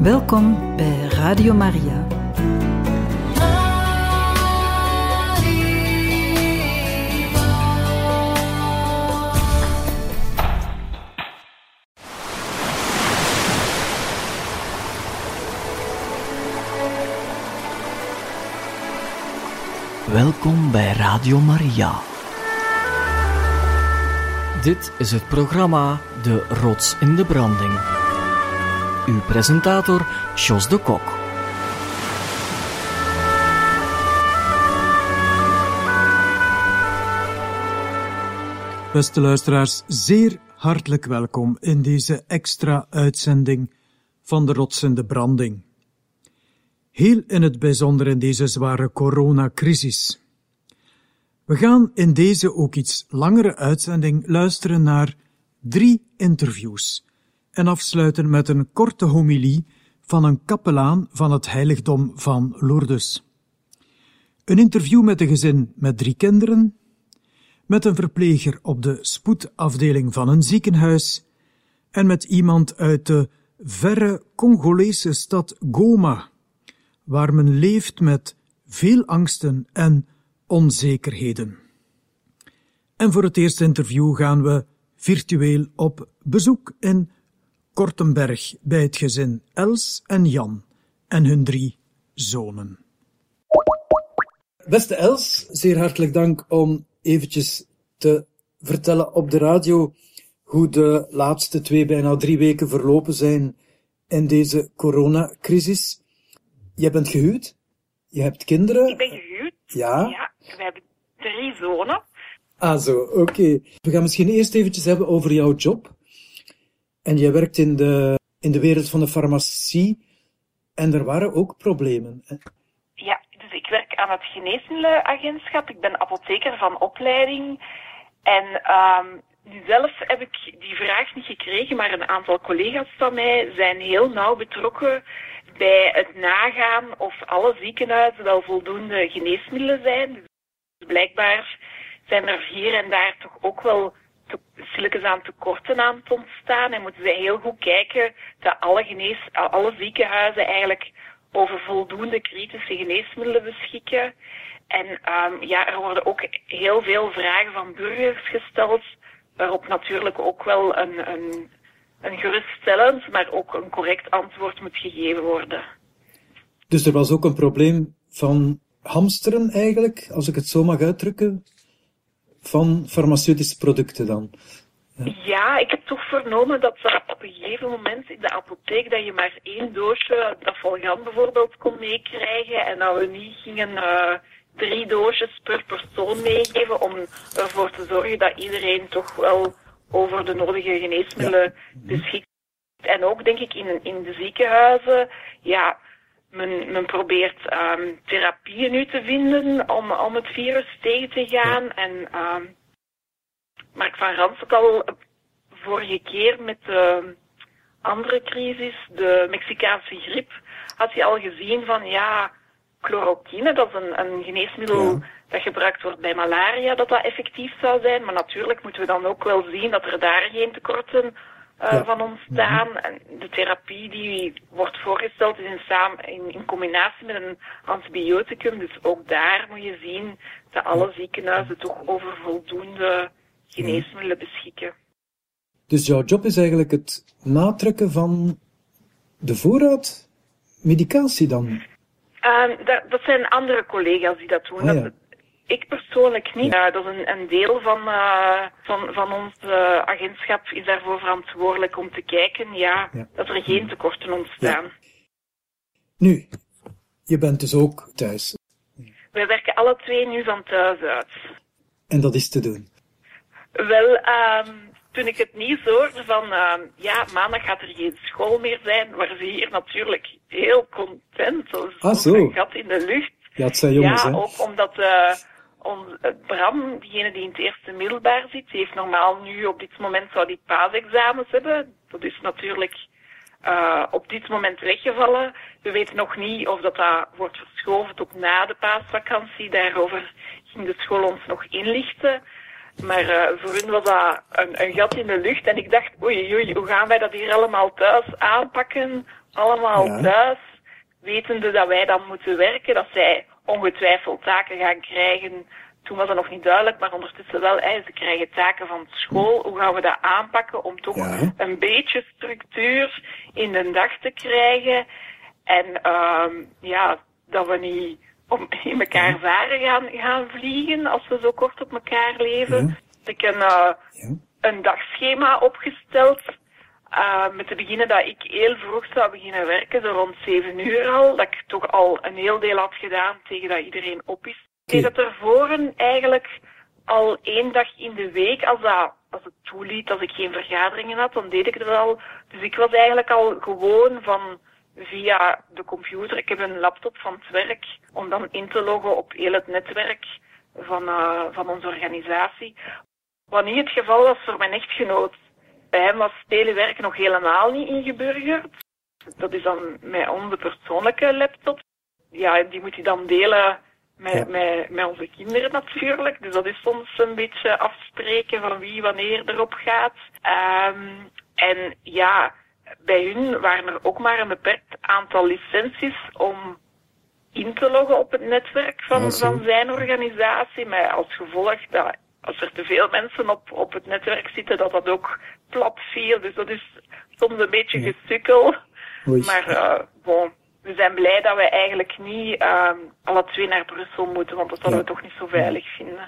Welkom bij Radio Maria. Welkom bij Radio Maria. Dit is het programma De Rots in de Branding. Uw presentator, Jos de Kok. Beste luisteraars, zeer hartelijk welkom in deze extra uitzending van De Rots in de Branding. Heel in het bijzonder in deze zware coronacrisis. We gaan in deze ook iets langere uitzending luisteren naar 3 interviews en afsluiten met een korte homilie van een kapelaan van het heiligdom van Lourdes. Een interview met een gezin met 3 kinderen, met een verpleger op de spoedafdeling van een ziekenhuis en met iemand uit de verre Congolese stad Goma, waar men leeft met veel angsten en onzekerheden. En voor het eerste interview gaan we virtueel op bezoek in Kortenberg bij het gezin Els en Jan en hun 3 zonen. Beste Els, zeer hartelijk dank om eventjes te vertellen op de radio hoe de laatste 2, bijna 3 weken verlopen zijn in deze coronacrisis. Jij bent gehuwd? Je hebt kinderen? Ik ben gehuwd. Ja? Ja, we hebben 3 zonen. Ah zo, oké. We gaan misschien eerst eventjes hebben over jouw job. En jij werkt in de wereld van de farmacie. En er waren ook problemen. Hè? Ja, dus ik werk aan het geneesmiddelenagentschap. Ik ben apotheker van opleiding. En nu zelf heb ik die vraag niet gekregen, maar een aantal collega's van mij zijn heel nauw betrokken bij het nagaan of alle ziekenhuizen wel voldoende geneesmiddelen zijn. Dus blijkbaar zijn er hier en daar toch ook wel stilletjes aan tekorten aan het ontstaan. En moeten ze heel goed kijken dat alle ziekenhuizen eigenlijk over voldoende kritische geneesmiddelen beschikken. En er worden ook heel veel vragen van burgers gesteld, waarop natuurlijk ook wel een geruststellend, maar ook een correct antwoord moet gegeven worden. Dus er was ook een probleem van hamsteren eigenlijk, als ik het zo mag uitdrukken, van farmaceutische producten dan? Ja, ik heb toch vernomen dat op een gegeven moment in de apotheek dat je maar 1 doosje Dafalgan bijvoorbeeld kon meekrijgen en dat we niet gingen 3 doosjes per persoon meegeven om ervoor te zorgen dat iedereen toch wel over de nodige geneesmiddelen beschikt. En ook denk ik in de ziekenhuizen, ja, men probeert therapieën nu te vinden om het virus tegen te gaan. En Mark van Rans ook al vorige keer met de andere crisis, de Mexicaanse griep, had hij al gezien van chloroquine, dat is een geneesmiddel dat gebruikt wordt bij malaria, dat effectief zou zijn. Maar natuurlijk moeten we dan ook wel zien dat er daar geen tekorten van ontstaan. En de therapie die wordt voorgesteld is in combinatie met een antibioticum. Dus ook daar moet je zien dat alle ziekenhuizen toch over voldoende geneesmiddelen beschikken. Dus jouw job is eigenlijk het natrekken van de voorraad medicatie dan? Dat zijn andere collega's die dat doen. Ik persoonlijk niet. Dat is een deel van ons agentschap is daarvoor verantwoordelijk om te kijken dat er geen tekorten ontstaan. Ja. Nu, je bent dus ook thuis. Wij werken alle 2 nu van thuis uit. En dat is te doen? Wel, toen ik het nieuws hoorde van maandag gaat er geen school meer zijn, waren ze hier natuurlijk heel content. Dat is een gat in de lucht. Ja, het zijn jongens, hè? Ook omdat Bram, diegene die in het eerste middelbaar zit, die heeft normaal nu op dit moment zou die paasexamens hebben. Dat is natuurlijk op dit moment weggevallen. We weten nog niet of dat wordt verschoven tot na de paasvakantie. Daarover ging de school ons nog inlichten. Maar voor hun was dat een gat in de lucht. En ik dacht, oei, hoe gaan wij dat hier allemaal thuis aanpakken? allemaal thuis, wetende dat wij dan moeten werken, dat zij ongetwijfeld taken gaan krijgen. Toen was dat nog niet duidelijk, maar ondertussen wel. Ze krijgen taken van school. Hoe gaan we dat aanpakken om toch een beetje structuur in de dag te krijgen? En dat we niet in elkaar varen gaan vliegen als we zo kort op elkaar leven. Ik heb een dagschema opgesteld. Met te beginnen dat ik heel vroeg zou beginnen werken, zo rond 7 uur al. Dat ik toch al een heel deel had gedaan tegen dat iedereen op is. Ik deed het ervoor eigenlijk al 1 dag in de week, als het toeliet, als ik geen vergaderingen had, dan deed ik het wel. Dus ik was eigenlijk al gewoon via de computer. Ik heb een laptop van het werk, om dan in te loggen op heel het netwerk van onze organisatie. Wat niet het geval was voor mijn echtgenoot. Bij hem was telewerk nog helemaal niet ingeburgerd. Dat is dan met onze persoonlijke laptop. Ja, die moet hij dan delen met onze kinderen natuurlijk. Dus dat is soms een beetje afspreken van wie wanneer erop gaat. En ja, bij hun waren er ook maar een beperkt aantal licenties om in te loggen op het netwerk van zijn organisatie. Met als gevolg dat als er te veel mensen op het netwerk zitten, dat ook plat viel. Dus dat is soms een beetje gesukkel. Maar we zijn blij dat we eigenlijk niet alle 2 naar Brussel moeten, want dat zouden we toch niet zo veilig vinden.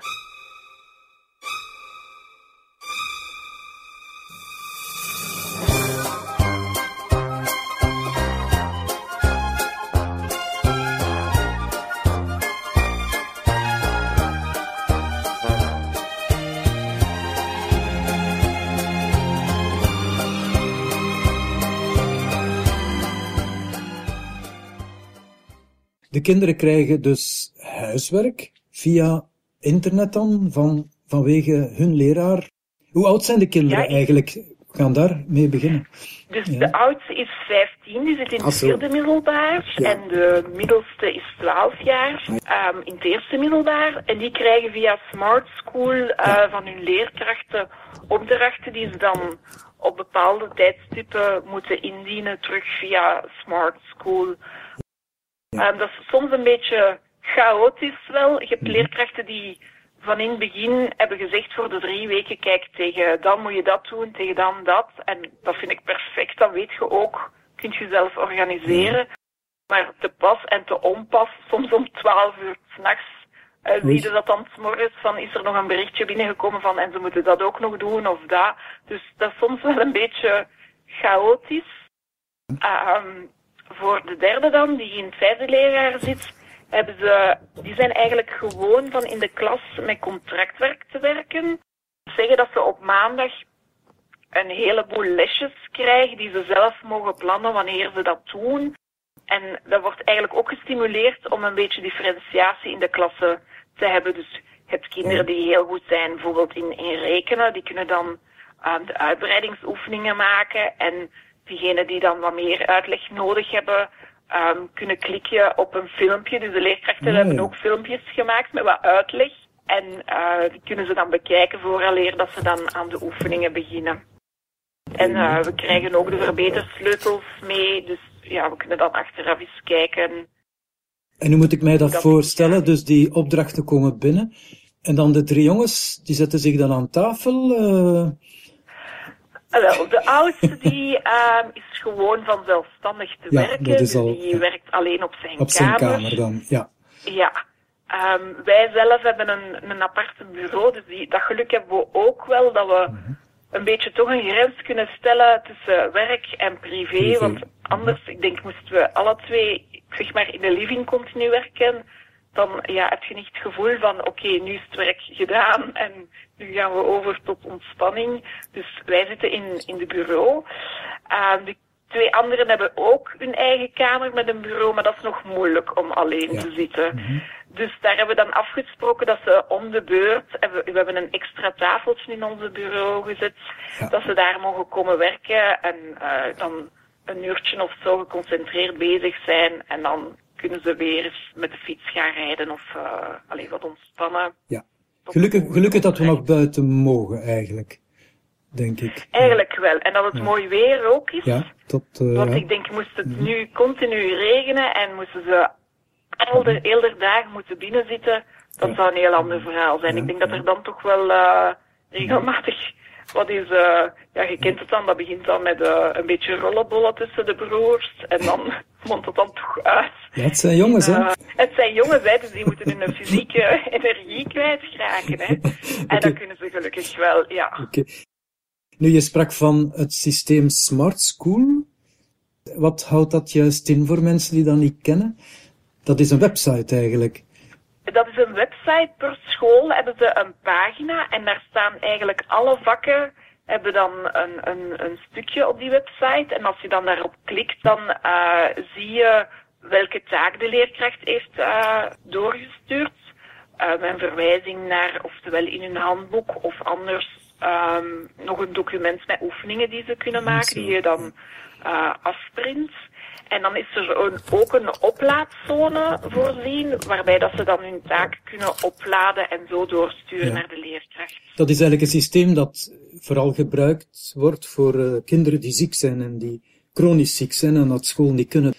De kinderen krijgen dus huiswerk via internet dan, vanwege hun leraar. Hoe oud zijn de kinderen eigenlijk? We gaan daar mee beginnen. Dus de oudste is 15, die zit in het 4e middelbaar. Ja. En de middelste is 12 jaar, in het 1e middelbaar. En die krijgen via Smart School van hun leerkrachten opdrachten die ze dan op bepaalde tijdstippen moeten indienen terug via Smart School. Dat is soms een beetje chaotisch wel. Je hebt leerkrachten die van in het begin hebben gezegd voor de 3 weken, kijk, tegen dan moet je dat doen, tegen dan dat. En dat vind ik perfect, dat weet je ook. Kun je zelf organiseren. Maar te pas en te onpas, soms om 12 uur 's nachts, zie je dat dan 's morgens van, is er nog een berichtje binnengekomen van, en ze moeten dat ook nog doen of dat. Dus dat is soms wel een beetje chaotisch. Voor de derde dan, die in het 5e leerjaar zit, die zijn eigenlijk gewoon van in de klas met contractwerk te werken. Zeggen dat ze op maandag een heleboel lesjes krijgen die ze zelf mogen plannen wanneer ze dat doen. En dat wordt eigenlijk ook gestimuleerd om een beetje differentiatie in de klasse te hebben. Dus je hebt kinderen die heel goed zijn bijvoorbeeld in rekenen, die kunnen dan de uitbreidingsoefeningen maken. En diegenen die dan wat meer uitleg nodig hebben, kunnen klikken op een filmpje. Dus de leerkrachten hebben ook filmpjes gemaakt met wat uitleg. En die kunnen ze dan bekijken vooraleer dat ze dan aan de oefeningen beginnen. En we krijgen ook de verbetersleutels mee. Dus ja, we kunnen dan achteraf eens kijken. En hoe moet ik mij dat voorstellen? Dus die opdrachten komen binnen. En dan de 3 jongens, die zetten zich dan aan tafel. Wel, de oudste die is gewoon van zelfstandig te werken. Dus die werkt alleen op zijn kamer. Op zijn kamer dan, ja. Ja. Wij zelf hebben een apart bureau, dus dat geluk hebben we ook wel, dat we een beetje toch een grens kunnen stellen tussen werk en privé. Want anders, ik denk, moesten we alle 2, zeg maar, in de living continu werken, dan heb je niet het gevoel van, oké, nu is het werk gedaan en nu gaan we over tot ontspanning. Dus wij zitten in de bureau. De 2 anderen hebben ook hun eigen kamer met een bureau, maar dat is nog moeilijk om alleen te zitten. Dus daar hebben we dan afgesproken dat ze om de beurt, we hebben een extra tafeltje in ons bureau gezet, dat ze daar mogen komen werken en dan een uurtje of zo geconcentreerd bezig zijn en dan kunnen ze weer eens met de fiets gaan rijden of wat ontspannen. Ja. Gelukkig dat we nog buiten mogen eigenlijk, denk ik. Eigenlijk wel. En dat het mooi weer ook is. Ja. Want ik denk, moest het nu continu regenen en moesten ze heel de dagen moeten binnenzitten, dat zou een heel ander verhaal zijn. Ik denk dat er dan toch wel regelmatig wat is... je kent het dan, dat begint dan met een beetje rollenbollen tussen de broers en dan mondt het dan toch uit. Ja, het zijn jongens, hè? Het zijn jongens, hè, dus die moeten hun fysieke energie kwijtraken, hè. En dat kunnen ze gelukkig wel, ja. Okay. Nu, je sprak van het systeem Smart School. Wat houdt dat juist in voor mensen die dat niet kennen? Dat is een website eigenlijk. Dat is een website. Per school hebben ze een pagina en daar staan eigenlijk alle vakken, hebben dan een stukje op die website. En als je dan daarop klikt, dan zie je welke taak de leerkracht heeft doorgestuurd. Een verwijzing naar oftewel in hun handboek of anders nog een document met oefeningen die ze kunnen maken, die je dan afprint. En dan is er ook een oplaadzone voorzien, waarbij dat ze dan hun taak kunnen opladen en zo doorsturen naar de leerkracht. Dat is eigenlijk een systeem dat vooral gebruikt wordt voor kinderen die ziek zijn en die chronisch ziek zijn en dat school niet kunnen.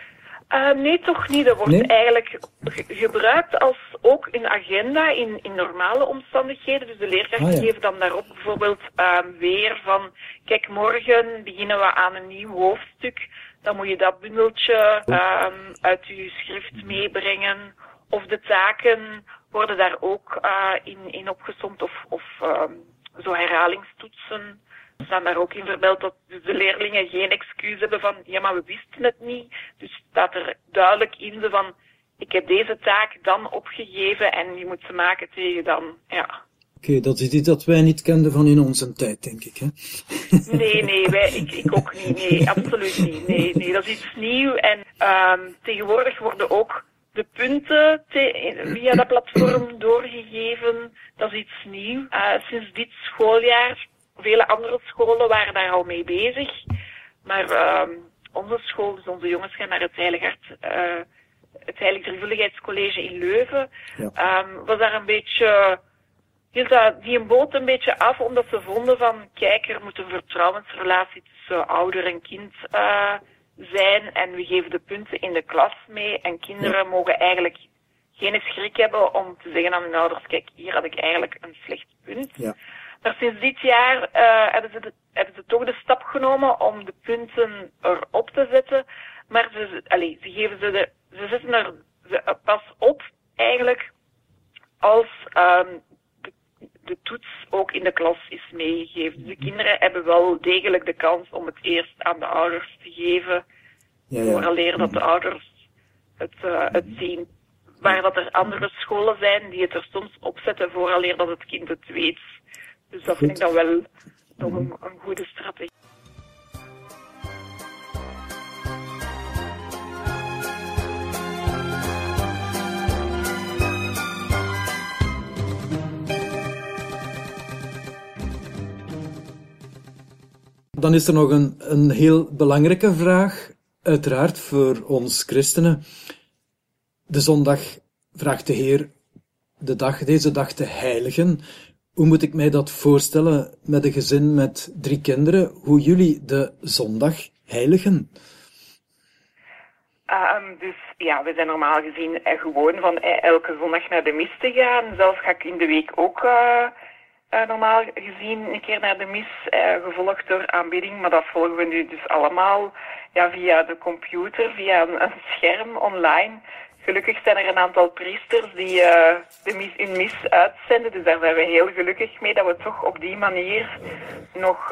Nee, toch niet. Dat wordt eigenlijk gebruikt als ook een agenda in normale omstandigheden. Dus de leerkrachten geven dan daarop bijvoorbeeld weer van, kijk, morgen beginnen we aan een nieuw hoofdstuk. Dan moet je dat bundeltje uit je schrift meebrengen. Of de taken worden daar ook in opgesomd of zo herhalingstoetsen. Er staan daar ook in vermeld dat de leerlingen geen excuus hebben van, ja, maar we wisten het niet. Dus staat er duidelijk in van, ik heb deze taak dan opgegeven en je moet ze maken tegen dan, ja. Oké, dat is iets dat wij niet kenden van in onze tijd, denk ik, hè? Nee, ik ook niet. Nee, absoluut niet. Nee, dat is iets nieuws. En tegenwoordig worden ook de punten via dat platform doorgegeven. Dat is iets nieuws. Sinds dit schooljaar, vele andere scholen waren daar al mee bezig. Maar onze school, dus onze jongens gaan naar het het Heilig Drievuldigheidscollege in Leuven. Ja. Was daar een beetje... Die een boot een beetje af, omdat ze vonden van, kijk, er moet een vertrouwensrelatie tussen ouder en kind zijn en we geven de punten in de klas mee en kinderen mogen eigenlijk geen schrik hebben om te zeggen aan hun ouders, kijk, hier had ik eigenlijk een slecht punt. Ja. Maar sinds dit jaar hebben ze toch de stap genomen om de punten erop te zetten, maar ze zetten er pas op eigenlijk als de toets ook in de klas is meegegeven. De kinderen hebben wel degelijk de kans om het eerst aan de ouders te geven, vooraleer dat de ouders het zien. Waar dat er andere scholen zijn die het er soms opzetten vooraleer dat het kind het weet. Dus dat vind ik dan wel nog een goede strategie. Dan is er nog een heel belangrijke vraag, uiteraard voor ons christenen. De zondag vraagt de Heer deze dag te heiligen. Hoe moet ik mij dat voorstellen met een gezin met 3 kinderen? Hoe jullie de zondag heiligen? Dus ja, we zijn normaal gezien gewoon van elke zondag naar de mis te gaan. Zelf ga ik in de week ook normaal gezien een keer naar de mis, gevolgd door aanbidding. Maar dat volgen we nu dus allemaal via de computer, via een scherm online. Gelukkig zijn er een aantal priesters die hun mis uitzenden. Dus daar zijn we heel gelukkig mee dat we toch op die manier nog,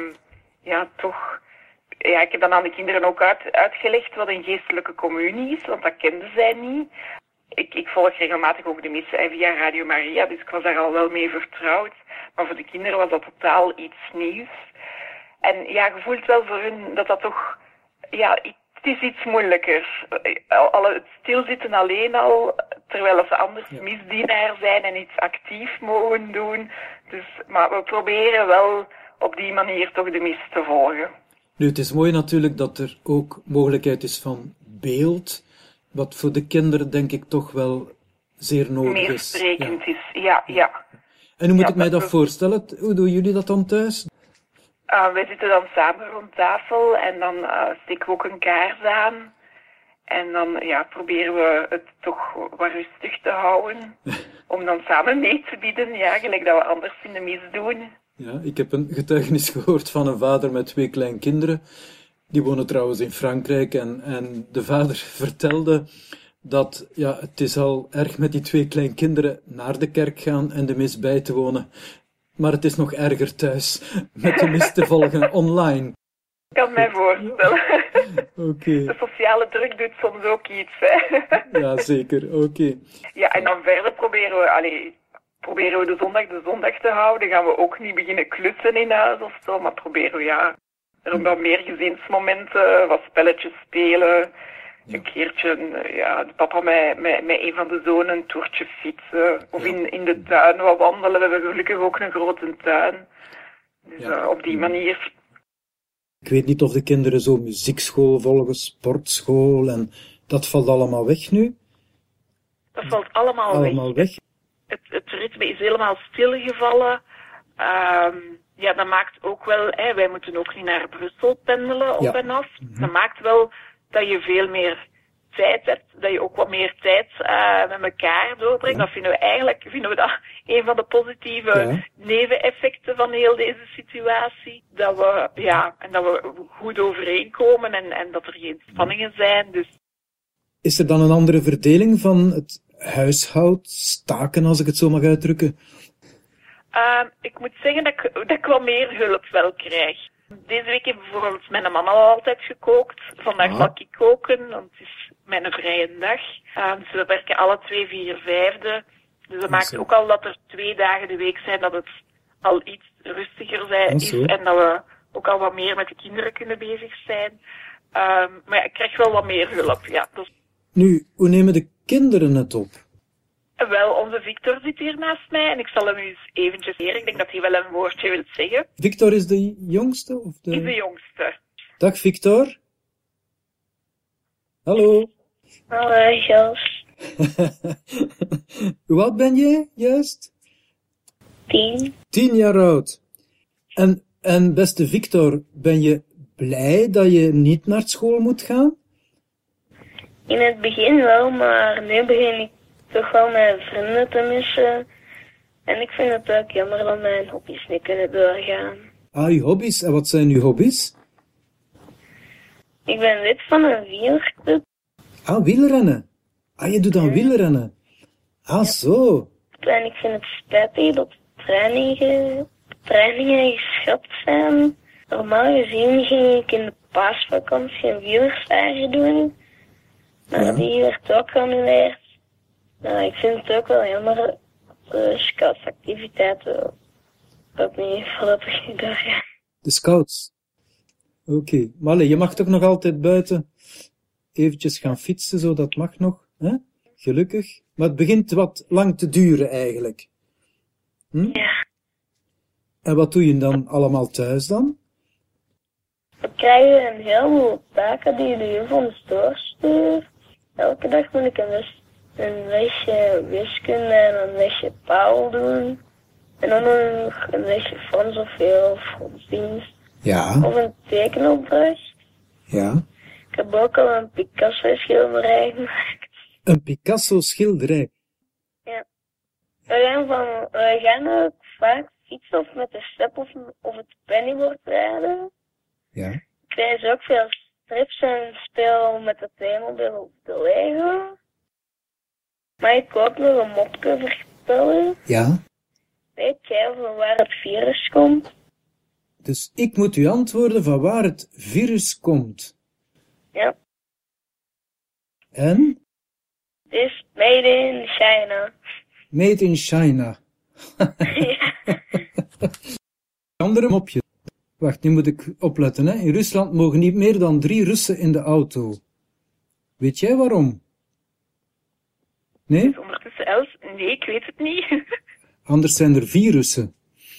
ik heb dan aan de kinderen ook uitgelegd wat een geestelijke communie is, want dat kenden zij niet. Ik volg regelmatig ook de mis via Radio Maria, dus ik was daar al wel mee vertrouwd. Maar voor de kinderen was dat totaal iets nieuws. En je voelt wel voor hun dat toch, het is iets moeilijker. Het stilzitten alleen al, terwijl ze anders misdienaar zijn en iets actief mogen doen. Dus, maar we proberen wel op die manier toch de mis te volgen. Nu, het is mooi natuurlijk dat er ook mogelijkheid is van beeld, wat voor de kinderen denk ik toch wel zeer nodig is. Meer sprekend is, ja. En hoe moet ik mij dat voorstellen? Hoe doen jullie dat dan thuis? Wij zitten dan samen rond tafel en dan steken we ook een kaars aan. En dan proberen we het toch wat rustig te houden. Om dan samen mee te bieden, gelijk dat we anders in de mis doen. Ja, ik heb een getuigenis gehoord van een vader met 2 kleinkinderen. Die wonen trouwens in Frankrijk. En de vader vertelde dat het is al erg met die 2 kleinkinderen naar de kerk gaan en de mis bij te wonen. Maar het is nog erger thuis, met de mis te volgen online. Ik kan mij voorstellen. Oké. De sociale druk doet soms ook iets, hè. Ja, zeker. Oké. Ja, en dan verder proberen we de zondag te houden. Dan gaan we ook niet beginnen klussen in huis of zo, maar proberen we er ook wat meer gezinsmomenten, wat spelletjes spelen. Een keertje, de papa met een van de zonen een toertje fietsen. Of in de tuin wat wandelen. We hebben gelukkig ook een grote tuin. Dus op die manier. Ik weet niet of de kinderen zo muziekschool volgen, sportschool en dat valt allemaal weg nu? Dat valt allemaal weg. Het ritme is helemaal stilgevallen. Dat maakt ook wel, wij moeten ook niet naar Brussel pendelen op en af. Dat maakt wel dat je veel meer tijd hebt, dat je ook wat meer tijd met elkaar doorbrengt. Dat vinden we dat een van de positieve neveneffecten van heel deze situatie. Dat we goed overeenkomen en dat er geen spanningen zijn. Dus. Is er dan een andere verdeling van het huishoudstaken, als ik het zo mag uitdrukken? Ik moet zeggen dat ik wat meer hulp wel krijg. Deze week heeft bijvoorbeeld mijn mama al altijd gekookt. Vandaag zal ik koken, want het is mijn vrije dag. Dus we werken alle 2 4/5. Dus dat maakt ook al dat er 2 dagen de week zijn dat het al iets rustiger is. En dat we ook al wat meer met de kinderen kunnen bezig zijn. Maar ik krijg wel wat meer hulp, ja. Dus. Nu, hoe nemen de kinderen het op? Wel, onze Victor zit hier naast mij en ik zal hem eens eventjes leren. Ik denk dat hij wel een woordje wil zeggen. Victor is de jongste? Of de... Is de jongste. Dag Victor. Hallo. Hallo, Jos. Hoe oud ben je juist? 10. 10 jaar oud. En beste Victor, ben je blij dat je niet naar school moet gaan? In het begin wel, maar nu begin ik toch wel mijn vrienden te missen. En ik vind het ook jammer dat mijn hobby's niet kunnen doorgaan. Je hobby's. En wat zijn uw hobby's? Ik ben lid van een wielerclub. Wielrennen. Je doet aan wielrennen. Zo. En ik vind het spijtig dat trainingen geschrapt zijn. Normaal gezien ging ik in de paasvakantie een wielerstage doen. Maar die werd ook geannuleerd. Ik vind het ook wel jammer dat de scoutsactiviteiten ook niet voorlopig niet doorgaan. De scouts? Oké. Maar je mag toch nog altijd buiten eventjes gaan fietsen, zo dat mag nog. Hè? Gelukkig. Maar het begint wat lang te duren eigenlijk. Ja. En wat doe je dan allemaal thuis dan? We krijgen een heleboel taken die de juf ons doorstuurt. Elke dag moet ik een lesje wiskunde en een lesje Paul doen. En dan nog een lesje Frans of heel of godsdienst. Ja. Of een tekenopdracht. Ja. Ik heb ook al een Picasso-schilderij gemaakt. Een Picasso-schilderij? Ja. We gaan ook vaak fietsen of met de step of het pennybord rijden. Ja. Ik lees ook veel strips en speel met de Playmobil of de Lego. Maar ik ook nog een mopje vertellen. Ja. Weet jij van waar het virus komt? Dus ik moet u antwoorden van waar het virus komt. Ja. En? Het is made in China. Made in China. Ja. Andere mopje. Wacht, nu moet ik opletten. Hè. In Rusland mogen niet meer dan 3 Russen in de auto. Weet jij waarom? Nee? Dus ondertussen Els? Nee, ik weet het niet. Anders zijn er 4 Russen.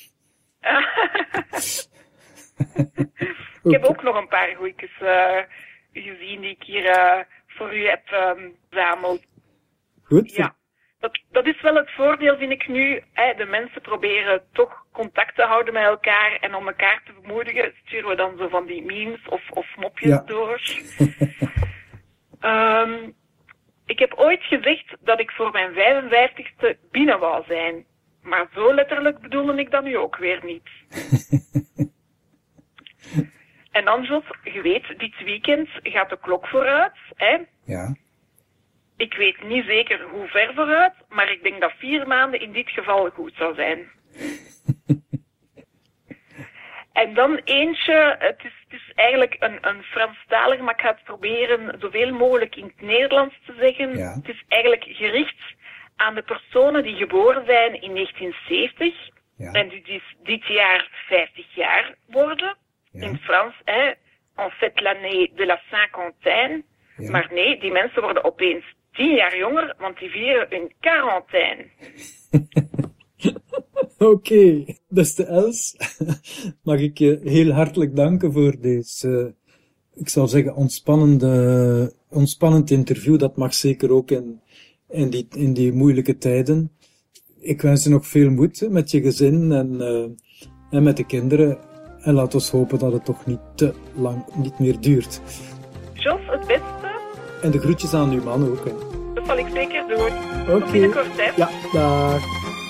Ik heb ook nog een paar goeitjes gezien die ik hier voor u heb verzameld. Goed. Ja. Dat is wel het voordeel, vind ik nu. De mensen proberen toch contact te houden met elkaar en om elkaar te bemoedigen sturen we dan zo van die memes of mopjes door. Ik heb ooit gezegd dat ik voor mijn 55ste binnen wou zijn. Maar zo letterlijk bedoelde ik dat nu ook weer niet. En dan, Jos, je weet, dit weekend gaat de klok vooruit. Hè? Ja. Ik weet niet zeker hoe ver vooruit, maar ik denk dat 4 maanden in dit geval goed zou zijn. En dan eentje, het is eigenlijk een Franstalig, maar ik ga het proberen zoveel mogelijk in het Nederlands te zeggen. Ja. Het is eigenlijk gericht aan de personen die geboren zijn in 1970 en die dit jaar 50 jaar worden. Ja. In Frans, en fait l'année de la cinquantaine. Ja. Maar nee, die mensen worden opeens 10 jaar jonger, want die vieren hun quarantaine. Oké, beste Els, mag ik je heel hartelijk danken voor deze, ik zou zeggen, ontspannend interview. Dat mag zeker ook in die moeilijke tijden. Ik wens je nog veel moed met je gezin en met de kinderen. En laat ons hopen dat het toch niet te lang niet meer duurt. Jos, het beste. En de groetjes aan uw man ook. Hè. Dat zal ik zeker doen. Oké. Tot binnenkort, hè. Ja, dag.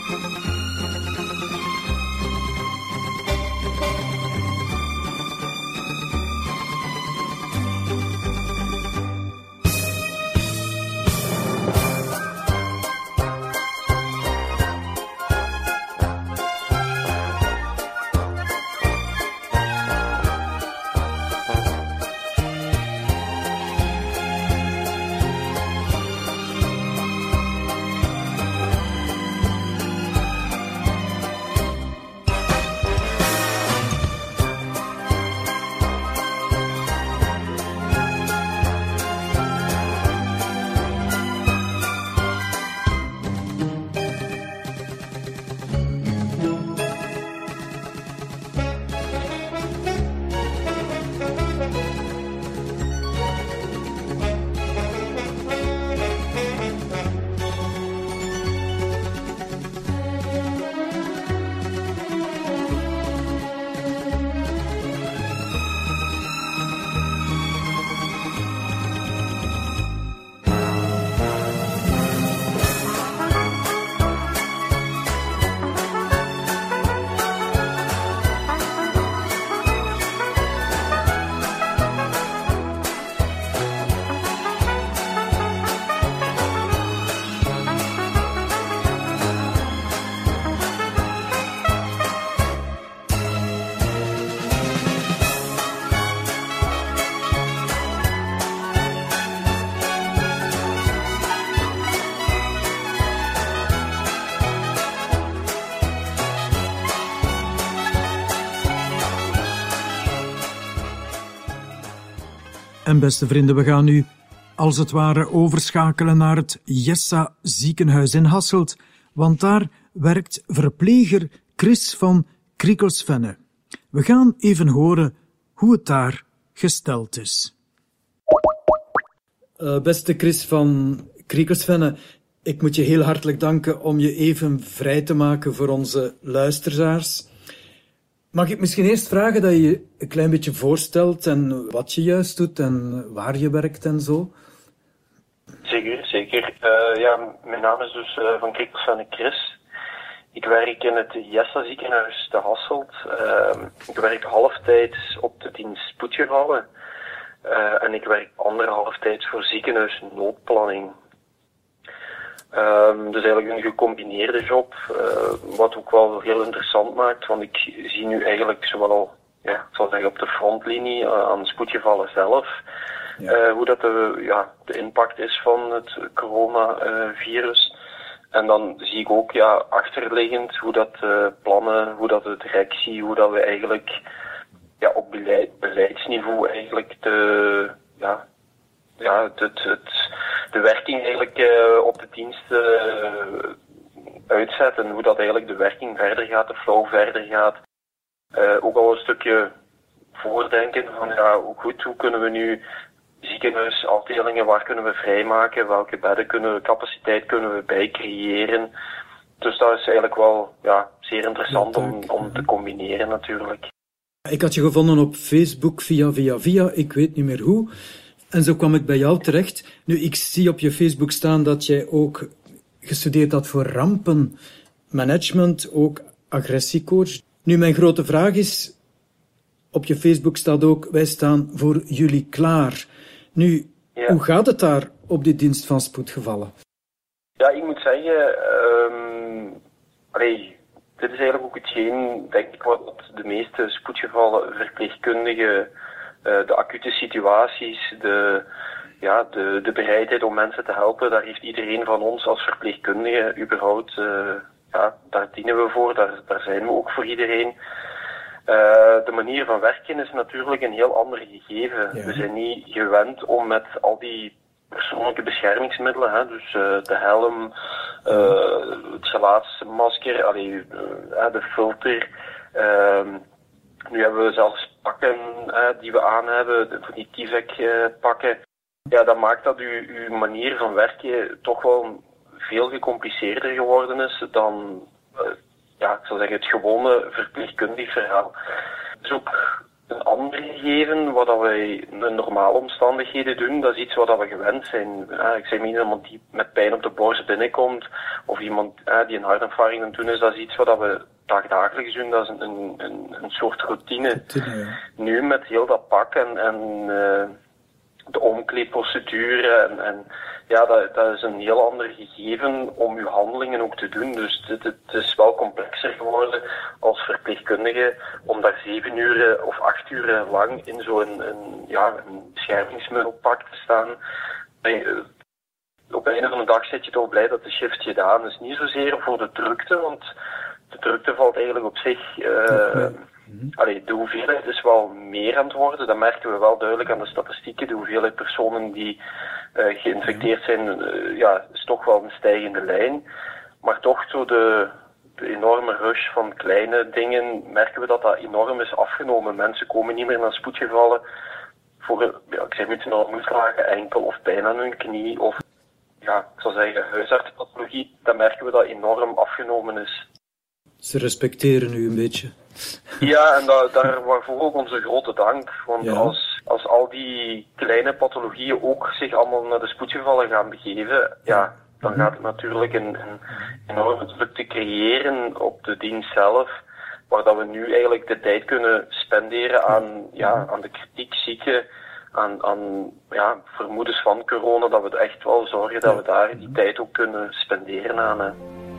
En beste vrienden, we gaan nu als het ware overschakelen naar het Jessa ziekenhuis in Hasselt, want daar werkt verpleger Chris van Kriekelsvenne. We gaan even horen hoe het daar gesteld is. Beste Chris van Kriekelsvenne, ik moet je heel hartelijk danken om je even vrij te maken voor onze luisteraars. Mag ik misschien eerst vragen dat je je een klein beetje voorstelt en wat je juist doet en waar je werkt en zo? Zeker. Mijn naam is dus van Kriekelsvenne Chris. Ik werk in het Jessa ziekenhuis te Hasselt. Ik werk halftijds op de dienst spoedgevallen. En ik werk anderhalftijds voor ziekenhuisnoodplanning. Dus eigenlijk een gecombineerde job, wat ook wel heel interessant maakt, want ik zie nu eigenlijk zowel ik zal zeggen op de frontlinie aan spoedgevallen zelf, hoe dat de impact is van het coronavirus. En dan zie ik ook achterliggend hoe dat plannen, hoe dat de directie, hoe dat we eigenlijk op beleidsniveau eigenlijk de werking eigenlijk op de dienst uitzetten. Hoe dat eigenlijk de werking verder gaat, de flow verder gaat. Ook al een stukje voordenken van hoe kunnen we nu ziekenhuisafdelingen, waar kunnen we vrijmaken, welke capaciteit kunnen we bijcreëren. Dus dat is eigenlijk wel zeer interessant om te combineren natuurlijk. Ik had je gevonden op Facebook via, ik weet niet meer hoe. En zo kwam ik bij jou terecht. Nu, ik zie op je Facebook staan dat jij ook gestudeerd had voor rampenmanagement, ook agressiecoach. Nu, mijn grote vraag is, op je Facebook staat ook, wij staan voor jullie klaar. Nu, hoe gaat het daar op die dienst van spoedgevallen? Ja, ik moet zeggen, dit is eigenlijk ook hetgeen, denk ik, wat de meeste spoedgevallen verpleegkundigen, de acute situaties, de bereidheid om mensen te helpen, daar heeft iedereen van ons als verpleegkundige überhaupt, daar dienen we voor, daar zijn we ook voor iedereen. De manier van werken is natuurlijk een heel ander gegeven. Ja. We zijn niet gewend om met al die persoonlijke beschermingsmiddelen, dus de helm, het gelaatsmasker, de filter. Nu hebben we zelfs pakken die we aan hebben, voor die TIVEC-pakken. Ja, dat maakt dat uw manier van werken toch wel veel gecompliceerder geworden is dan ik zal zeggen, het gewone verpleegkundig verhaal. Het is ook een ander gegeven wat wij in normale omstandigheden doen. Dat is iets wat we gewend zijn. Ik zeg niet iemand die met pijn op de borst binnenkomt of iemand die een hartinfarct aan het doen is. Dat is iets wat we dagelijks doen. Dat is een soort routine. Nu met heel dat pak en de omkleedprocedure dat is een heel ander gegeven om uw handelingen ook te doen. Dus het is wel complexer geworden als verpleegkundige om daar 7 uur of 8 uur lang in zo'n een beschermingsmiddelpak te staan. Op het einde van de dag zit je toch blij dat de shift gedaan is. Niet zozeer voor de drukte, want de drukte valt eigenlijk op zich. De hoeveelheid is wel meer aan het worden. Dat merken we wel duidelijk aan de statistieken. De hoeveelheid personen die geïnfecteerd zijn, is toch wel een stijgende lijn. Maar toch zo de enorme rush van kleine dingen merken we dat enorm is afgenomen. Mensen komen niet meer naar spoedgevallen voor moeten een moeslagen, enkel of pijn aan hun knie of ik zal zeggen huisartspathologie. Dan merken we dat enorm afgenomen is. Ze respecteren u een beetje. Ja, en daar waarvoor ook onze grote dank. Want als al die kleine pathologieën ook zich allemaal naar de spoedgevallen gaan begeven, dan gaat het natuurlijk een enorme druk te creëren op de dienst zelf, waar dat we nu eigenlijk de tijd kunnen spenderen aan de kritiek zieken, aan vermoedens van corona, dat we echt wel zorgen dat we daar die tijd ook kunnen spenderen aan.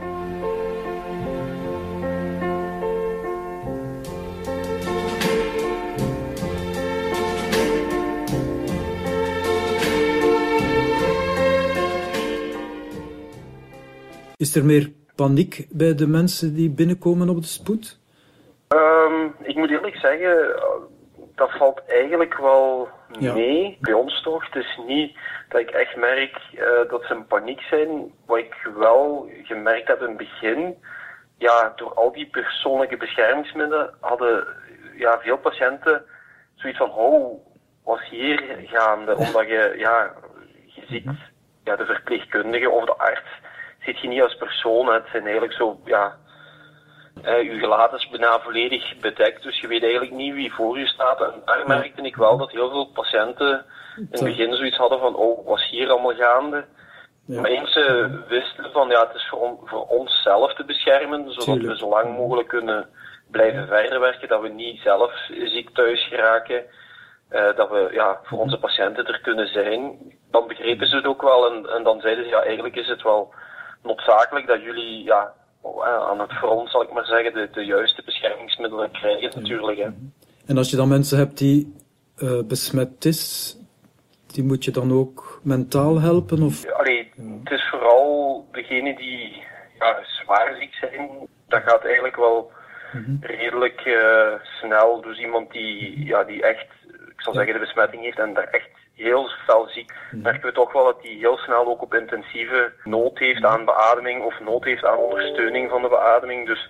Is er meer paniek bij de mensen die binnenkomen op de spoed? Ik moet eerlijk zeggen, dat valt eigenlijk wel mee. Bij ons toch. Het is niet dat ik echt merk dat ze in paniek zijn. Wat ik wel gemerkt heb in het begin, door al die persoonlijke beschermingsmiddelen hadden veel patiënten zoiets van, wat is hier gaande? Omdat je ziet de verpleegkundige of de arts zit je niet als persoon. Het zijn eigenlijk zo, je gelaat is bijna volledig bedekt, dus je weet eigenlijk niet wie voor je staat. En daar merkte ik wel dat heel veel patiënten in het begin zoiets hadden van, wat is hier allemaal gaande? Ja. Maar eens ze wisten van, het is voor onszelf te beschermen, zodat we zo lang mogelijk kunnen blijven verder werken, dat we niet zelf ziek thuis geraken, dat we voor onze patiënten er kunnen zijn. Dan begrepen ze het ook wel en dan zeiden ze, eigenlijk is het wel noodzakelijk dat jullie aan het front, zal ik maar zeggen, de juiste beschermingsmiddelen krijgen natuurlijk. Hè. En als je dan mensen hebt die besmet is, die moet je dan ook mentaal helpen? Of? Het is vooral degenen die zwaar ziek zijn. Dat gaat eigenlijk wel redelijk snel. Dus iemand die echt, ik zal zeggen, de besmetting heeft en daar echt heel fel ziek, merken we toch wel dat die heel snel ook op intensieve nood heeft aan beademing of nood heeft aan ondersteuning van de beademing. Dus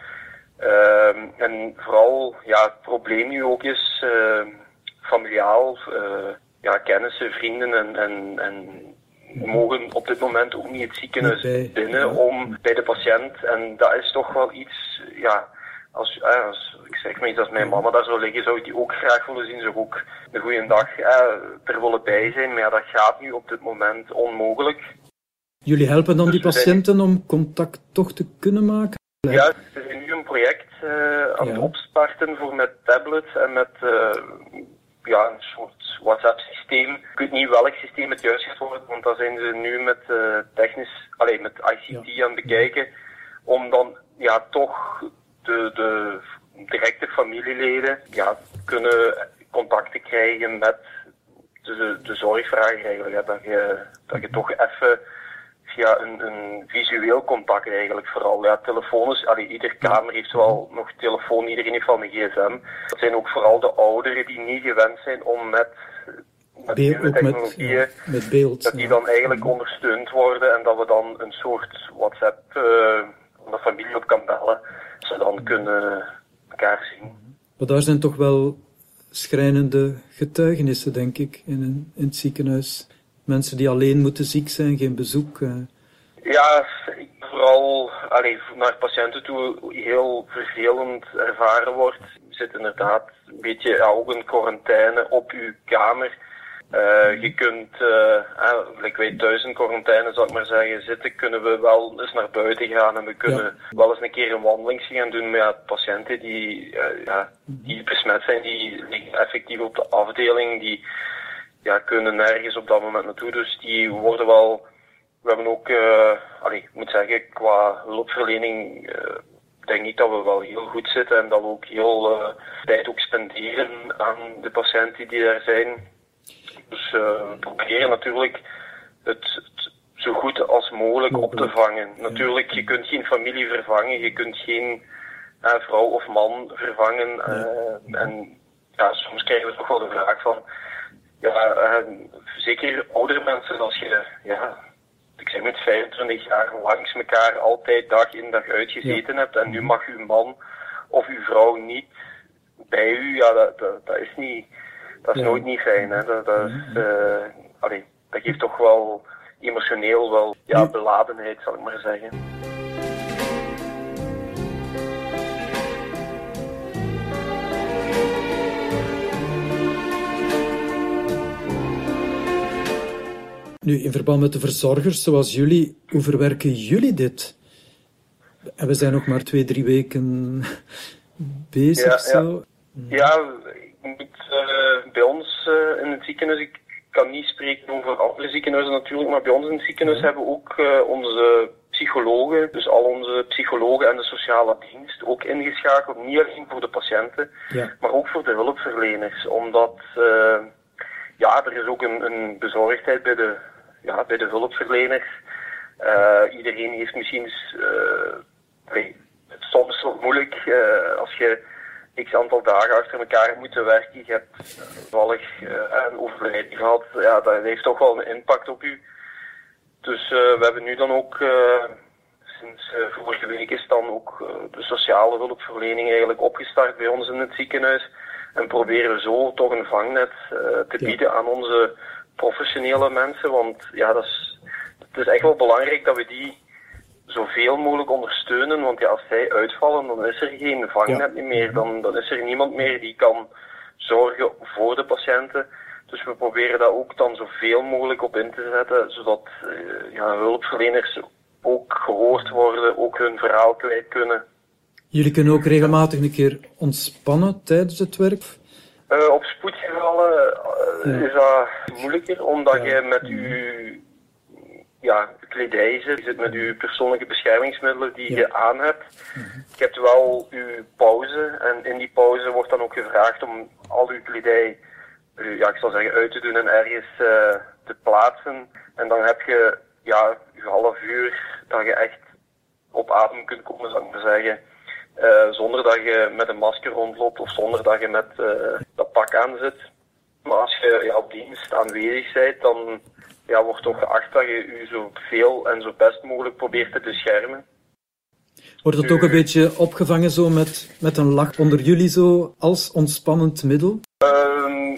en vooral het probleem nu ook is familiaal. kennissen, vrienden en mogen op dit moment ook niet het ziekenhuis binnen om bij de patiënt. En dat is toch wel iets, als ik zeg maar iets, als mijn mama daar zou liggen, zou ik die ook graag willen zien. Zou ik ook een goede dag er willen bij zijn. Maar ja, dat gaat nu op dit moment onmogelijk. Jullie helpen dan die patiënten om contact toch te kunnen maken? Ja, we zijn nu een project aan het opstarten voor met tablets en met een soort WhatsApp-systeem. Ik weet niet welk systeem het juist gaat worden, want daar zijn ze nu met met ICT aan het bekijken, om dan toch de directe familieleden kunnen contacten krijgen met de zorgvrager eigenlijk. Dat je toch even via een visueel contact eigenlijk vooral. Ja, telefonisch, ieder kamer heeft wel nog telefoon, iedereen heeft wel een gsm. Dat zijn ook vooral de ouderen die niet gewend zijn om met nieuwe technologieën, met beeld, dat die dan eigenlijk ondersteund worden en dat we dan een soort WhatsApp van de familie op kan bellen, ze dan kunnen elkaar zien. Maar daar zijn toch wel schrijnende getuigenissen, denk ik, in het ziekenhuis. Mensen die alleen moeten ziek zijn, geen bezoek. Ja, vooral naar patiënten toe heel vervelend ervaren wordt. Je zit inderdaad een beetje ook in quarantaine op uw kamer. Je kunt, wij thuis in quarantaine, zal ik maar zeggen, zitten, kunnen we wel eens naar buiten gaan en we kunnen wel eens een keer een wandeling gaan doen. Maar patiënten die besmet zijn, die liggen effectief op de afdeling, die kunnen nergens op dat moment naartoe. Dus die worden wel, we hebben ook, ik moet zeggen, qua hulpverlening, denk ik dat we wel heel goed zitten en dat we ook heel tijd ook spenderen aan de patiënten die daar zijn. Dus we proberen natuurlijk het zo goed als mogelijk op te vangen. Natuurlijk, je kunt geen familie vervangen, je kunt geen vrouw of man vervangen. En soms krijgen we toch wel de vraag van, zeker oudere mensen, als je, ik zeg met 25 jaar langs elkaar altijd dag in dag uit gezeten hebt en nu mag uw man of uw vrouw niet bij u, dat is niet, dat is nooit niet fijn, hè. Dat geeft toch wel emotioneel wel, beladenheid, zal ik maar zeggen. Nu, in verband met de verzorgers zoals jullie, hoe verwerken jullie dit? En we zijn nog maar 2-3 weken bezig. Zo. Ja, ik moet bij ons in het ziekenhuis, ik kan niet spreken over andere ziekenhuizen natuurlijk, maar bij ons in het ziekenhuis hebben we ook onze psychologen, dus al onze psychologen en de sociale dienst ook ingeschakeld, niet alleen voor de patiënten, maar ook voor de hulpverleners, omdat er is ook een bezorgdheid bij de hulpverleners. Iedereen heeft misschien soms wel moeilijk als je x aantal dagen achter elkaar moet werken. Je hebt toevallig een overlijden gehad. Ja, dat heeft toch wel een impact op u. Dus we hebben nu dan ook, sinds vorige week is dan ook de sociale hulpverlening eigenlijk opgestart bij ons in het ziekenhuis. En proberen zo toch een vangnet te bieden aan onze professionele mensen. Want het is echt wel belangrijk dat we die zoveel mogelijk ondersteunen. Want als zij uitvallen, dan is er geen vangnet meer. Dan is er niemand meer die kan zorgen voor de patiënten. Dus we proberen daar ook dan zoveel mogelijk op in te zetten. Zodat hulpverleners ook gehoord worden, ook hun verhaal kwijt kunnen. Jullie kunnen ook regelmatig een keer ontspannen tijdens het werk? Op spoedgevallen is dat moeilijker, omdat je met je kledij zit. Je zit met je persoonlijke beschermingsmiddelen die je aan hebt. Je hebt wel je pauze en in die pauze wordt dan ook gevraagd om al je kledij, ik zal zeggen, uit te doen en ergens te plaatsen. En dan heb je je half uur dat je echt op adem kunt komen, zou ik maar zeggen. Zonder dat je met een masker rondloopt of zonder dat je met dat pak aan zit. Maar als je op dienst aanwezig bent, dan wordt toch geacht dat je je zo veel en zo best mogelijk probeert te beschermen. Wordt het ook een beetje opgevangen zo met een lach onder jullie zo als ontspannend middel?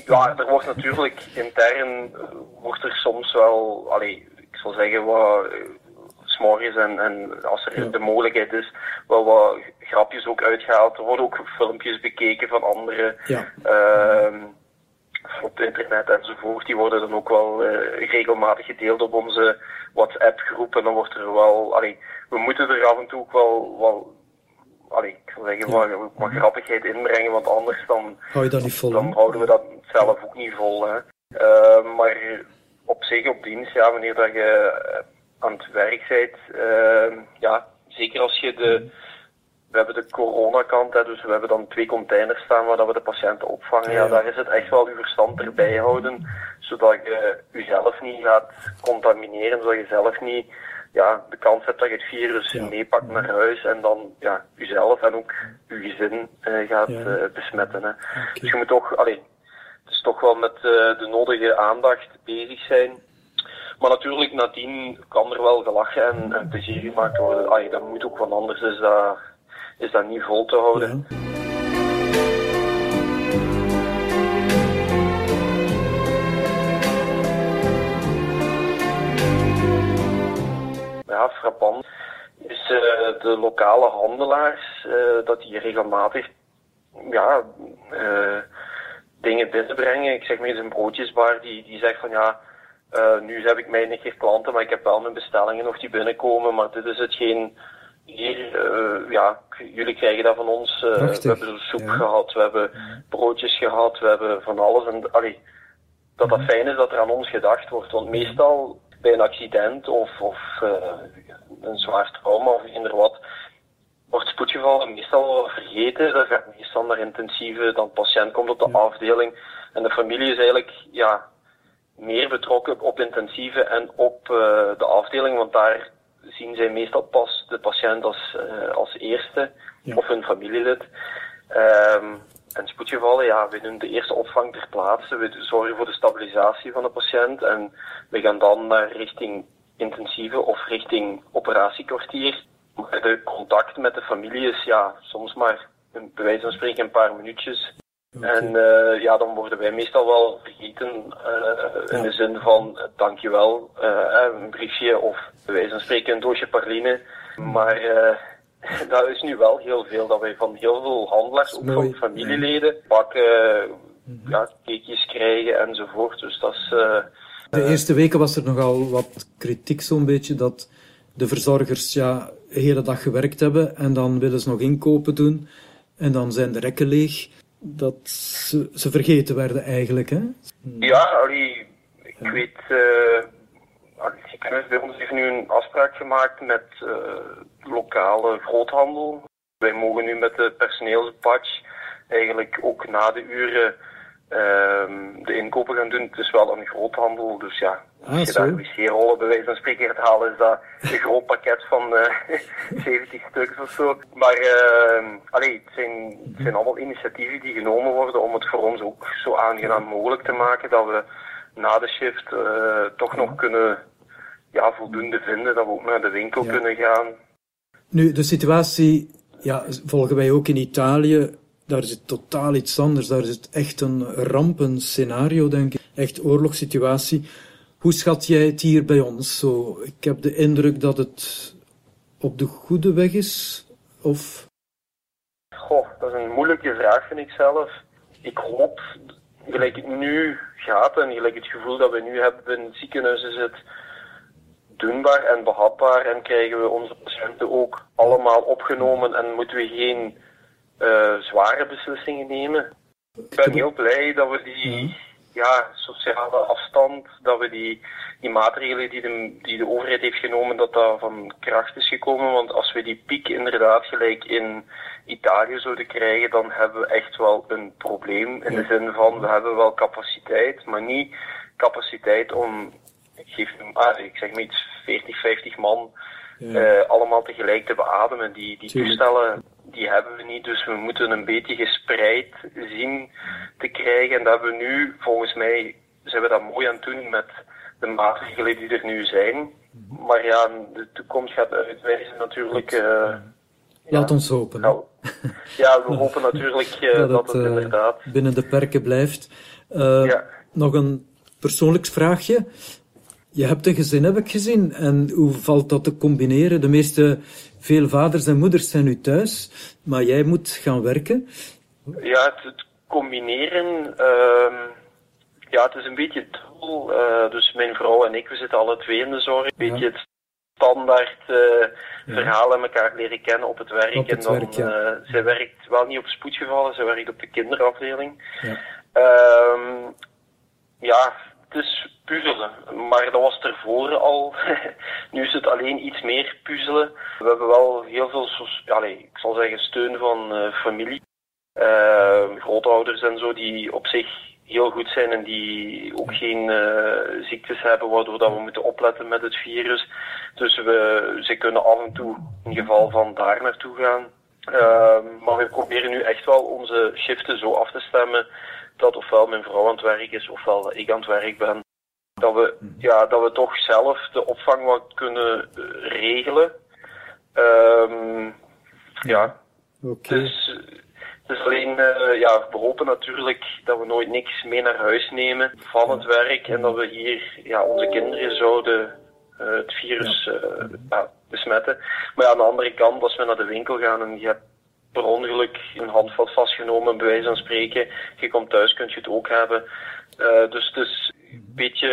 Ja, er wordt natuurlijk intern, wordt er soms wel, ik zal zeggen, wat 's morgens en als er de mogelijkheid is, wel wat grapjes ook uitgehaald. Er worden ook filmpjes bekeken van anderen. Ja. Op het internet enzovoort. Die worden dan ook wel regelmatig gedeeld op onze WhatsApp-groep. En dan wordt er wel, we moeten er af en toe ook wel ik zal zeggen, wat grappigheid inbrengen, want anders dan houden we dat zelf ook niet vol. Hè. Maar op zich op dienst, ja, wanneer dat je aan het werk bent, zeker als je we hebben de coronakant, dus we hebben dan 2 containers staan waar dat we de patiënten opvangen. Ja, daar is het echt wel uw verstand erbij houden, zodat je jezelf niet gaat contamineren, zodat je zelf niet de kans hebt dat je het virus meepakt naar huis en dan jezelf en ook je gezin gaat besmetten. Hè. Okay. Dus je moet toch, het is toch wel met de nodige aandacht bezig zijn. Maar natuurlijk, nadien kan er wel gelachen en plezier gemaakt worden. Dat moet ook, want anders is dat niet vol te houden. Ja, frappant is de lokale handelaars, dat die regelmatig dingen binnenbrengen. Ik zeg maar eens een broodjesbar die zegt van nu heb ik mij niet geen klanten, maar ik heb wel mijn bestellingen nog die binnenkomen, maar dit is hetgeen hier, jullie krijgen dat van ons. We hebben soep gehad, we hebben broodjes gehad, we hebben van alles. En dat fijn is dat er aan ons gedacht wordt, want meestal bij een accident of een zwaar trauma of eender wat, wordt spoedgevallen meestal vergeten. Dat gaat meestal naar intensieve, dan de patiënt komt op de afdeling en de familie is eigenlijk meer betrokken op intensieve en op de afdeling, want daar zien zij meestal pas de patiënt als eerste of hun familielid. En spoedgevallen, we doen de eerste opvang ter plaatse. We zorgen voor de stabilisatie van de patiënt en we gaan dan naar richting intensieve of richting operatiekwartier. Maar de contact met de familie is soms maar, bij wijze van spreken, een paar minuutjes. Okay. En dan worden wij meestal wel vergeten in de zin van dankjewel, een briefje of bij wijze van spreken een doosje praline. Maar dat is nu wel heel veel, dat wij van heel veel handelaars, ook van familieleden, pakken, cakejes krijgen enzovoort. Dus dat is... De eerste weken was er nogal wat kritiek zo'n beetje, dat de verzorgers de hele dag gewerkt hebben en dan willen ze nog inkopen doen en dan zijn de rekken leeg. Dat ze vergeten werden eigenlijk, hè? Ik weet... bij ons heeft nu een afspraak gemaakt met lokale groothandel. Wij mogen nu met de personeelsbadge eigenlijk ook na de uren de inkopen gaan doen. Het is wel een groothandel, dus als je daar wc-rollen bij wijze van spreken gaat halen, is dat een groot pakket van 70 stuks of zo. Maar het zijn allemaal initiatieven die genomen worden om het voor ons ook zo aangenaam mogelijk te maken, dat we na de shift toch nog kunnen voldoende vinden, dat we ook naar de winkel kunnen gaan. Nu, de situatie volgen wij ook in Italië. Daar is het totaal iets anders. Daar is het echt een rampenscenario, denk ik. Echt oorlogssituatie. Hoe schat jij het hier bij ons zo? Ik heb de indruk dat het op de goede weg is, of? Dat is een moeilijke vraag, vind ik zelf. Ik hoop, gelijk het nu gaat en gelijk het gevoel dat we nu hebben in het ziekenhuis, is het doenbaar en behapbaar en krijgen we onze patiënten ook allemaal opgenomen en moeten we geen zware beslissingen nemen. Ik ben heel blij dat we die sociale afstand, dat we die maatregelen die de overheid heeft genomen, dat van kracht is gekomen. Want als we die piek inderdaad gelijk in Italië zouden krijgen, dan hebben we echt wel een probleem. In de zin van, we hebben wel capaciteit, maar niet capaciteit om, ik zeg maar iets, 40, 50 man allemaal tegelijk te beademen. Die toestellen, die hebben we niet, dus we moeten een beetje gespreid zien te krijgen. En dat hebben we nu, volgens mij, zijn we dat mooi aan het doen met de maatregelen die er nu zijn. Maar de toekomst gaat uitwijzen natuurlijk. Laat ons hopen. Ja, we hopen natuurlijk dat het inderdaad binnen de perken blijft. Ja. Nog een persoonlijk vraagje. Je hebt een gezin, heb ik gezien. En hoe valt dat te combineren? Veel vaders en moeders zijn nu thuis, maar jij moet gaan werken. Ja, het combineren... het is een beetje dubbel. Dus mijn vrouw en ik, we zitten alle twee in de zorg. Een beetje het standaard verhaal en elkaar leren kennen op het werk. Zij werkt wel niet op spoedgevallen, zij werkt op de kinderafdeling. Het is puzzelen, maar dat was ervoor al. Nu is het alleen iets meer puzzelen. We hebben wel heel veel, ik zal zeggen, steun van familie. Grootouders en zo, die op zich heel goed zijn en die ook geen ziektes hebben, waardoor dat we moeten opletten met het virus. Dus ze kunnen af en toe in geval van daar naartoe gaan. Maar we proberen nu echt wel onze shiften zo af te stemmen dat ofwel mijn vrouw aan het werk is, ofwel dat ik aan het werk ben. Dat we toch zelf de opvang wat kunnen regelen. Dus alleen, we hopen natuurlijk dat we nooit niks mee naar huis nemen van het werk en dat we hier onze kinderen zouden het virus besmetten. Maar aan de andere kant, als we naar de winkel gaan en je hebt per ongeluk een handvat vastgenomen, bij wijze van spreken, je komt thuis, kun je het ook hebben. Dus het is een beetje,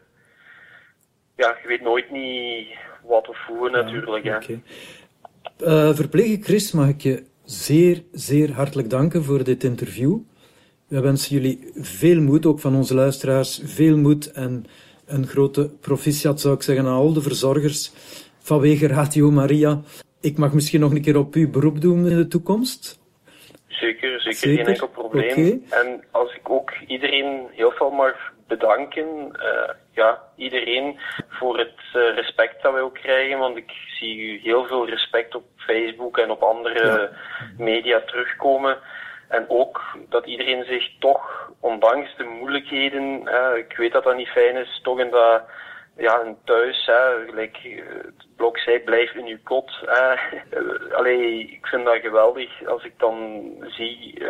je weet nooit niet wat of hoe natuurlijk. Okay. Verpleger Chris, mag ik je zeer, zeer hartelijk danken voor dit interview. We wensen jullie veel moed, ook van onze luisteraars, veel moed en een grote proficiat, zou ik zeggen, aan al de verzorgers vanwege Radio Maria. Ik mag misschien nog een keer op u beroep doen in de toekomst? Zeker. Geen enkel probleem. Okay. En als ik ook iedereen heel veel mag bedanken, iedereen voor het respect dat wij ook krijgen, want ik zie heel veel respect op Facebook en op andere media terugkomen. En ook dat iedereen zich toch, ondanks de moeilijkheden, ik weet dat dat niet fijn is, toch in dat, en thuis, gelijk het blok zei, blijf in uw kot. Ik vind dat geweldig als ik dan zie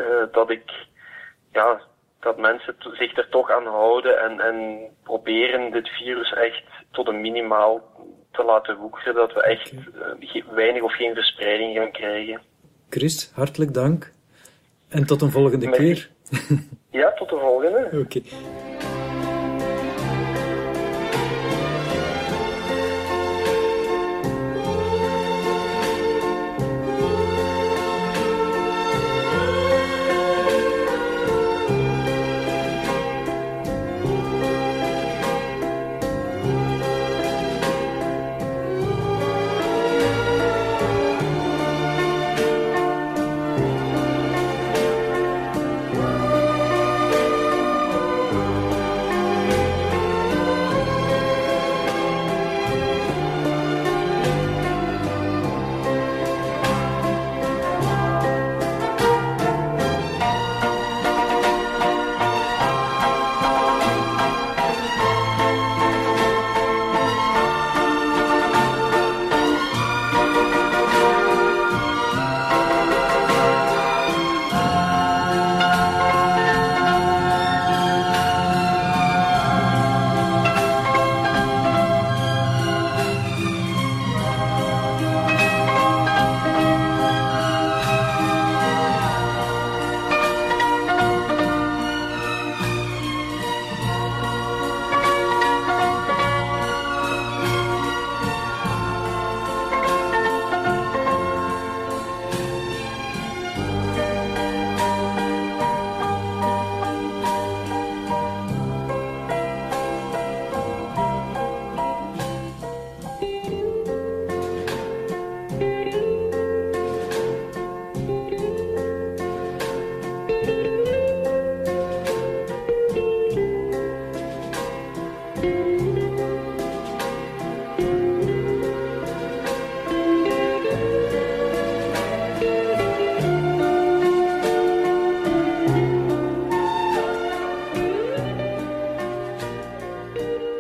dat mensen zich er toch aan houden en proberen dit virus echt tot een minimaal te laten woekeren, dat we echt weinig of geen verspreiding gaan krijgen. Chris, hartelijk dank. En tot een volgende keer. Ja, tot de volgende. Oké.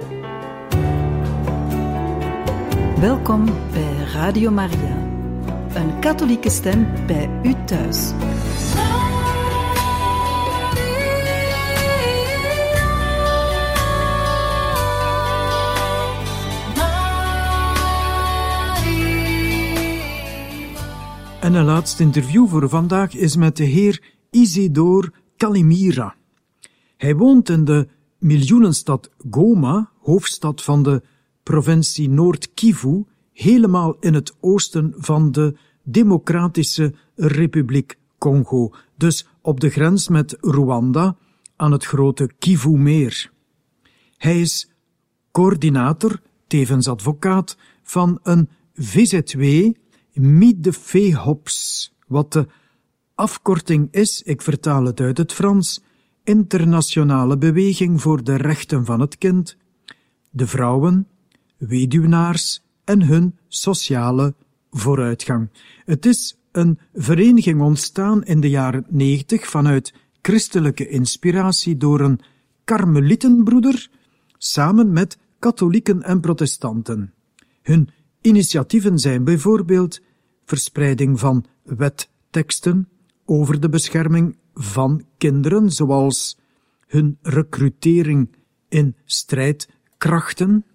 Welkom bij Radio Maria. Een katholieke stem bij u thuis. En een laatste interview voor vandaag is met de heer Isidore Calimira. Hij woont in de miljoenenstad Goma, hoofdstad van de provincie Noord-Kivu, helemaal in het oosten van de Democratische Republiek Congo, dus op de grens met Rwanda aan het grote Kivu-meer. Hij is coördinator, tevens advocaat, van een VZW Midefehops, wat de afkorting is, ik vertaal het uit het Frans, Internationale Beweging voor de Rechten van het Kind, de vrouwen, weduwnaars en hun sociale vooruitgang. Het is een vereniging ontstaan in de jaren 90 vanuit christelijke inspiratie door een karmelietenbroeder samen met katholieken en protestanten. Hun initiatieven zijn bijvoorbeeld verspreiding van wetteksten over de bescherming van kinderen, zoals hun recrutering in strijdkrachten,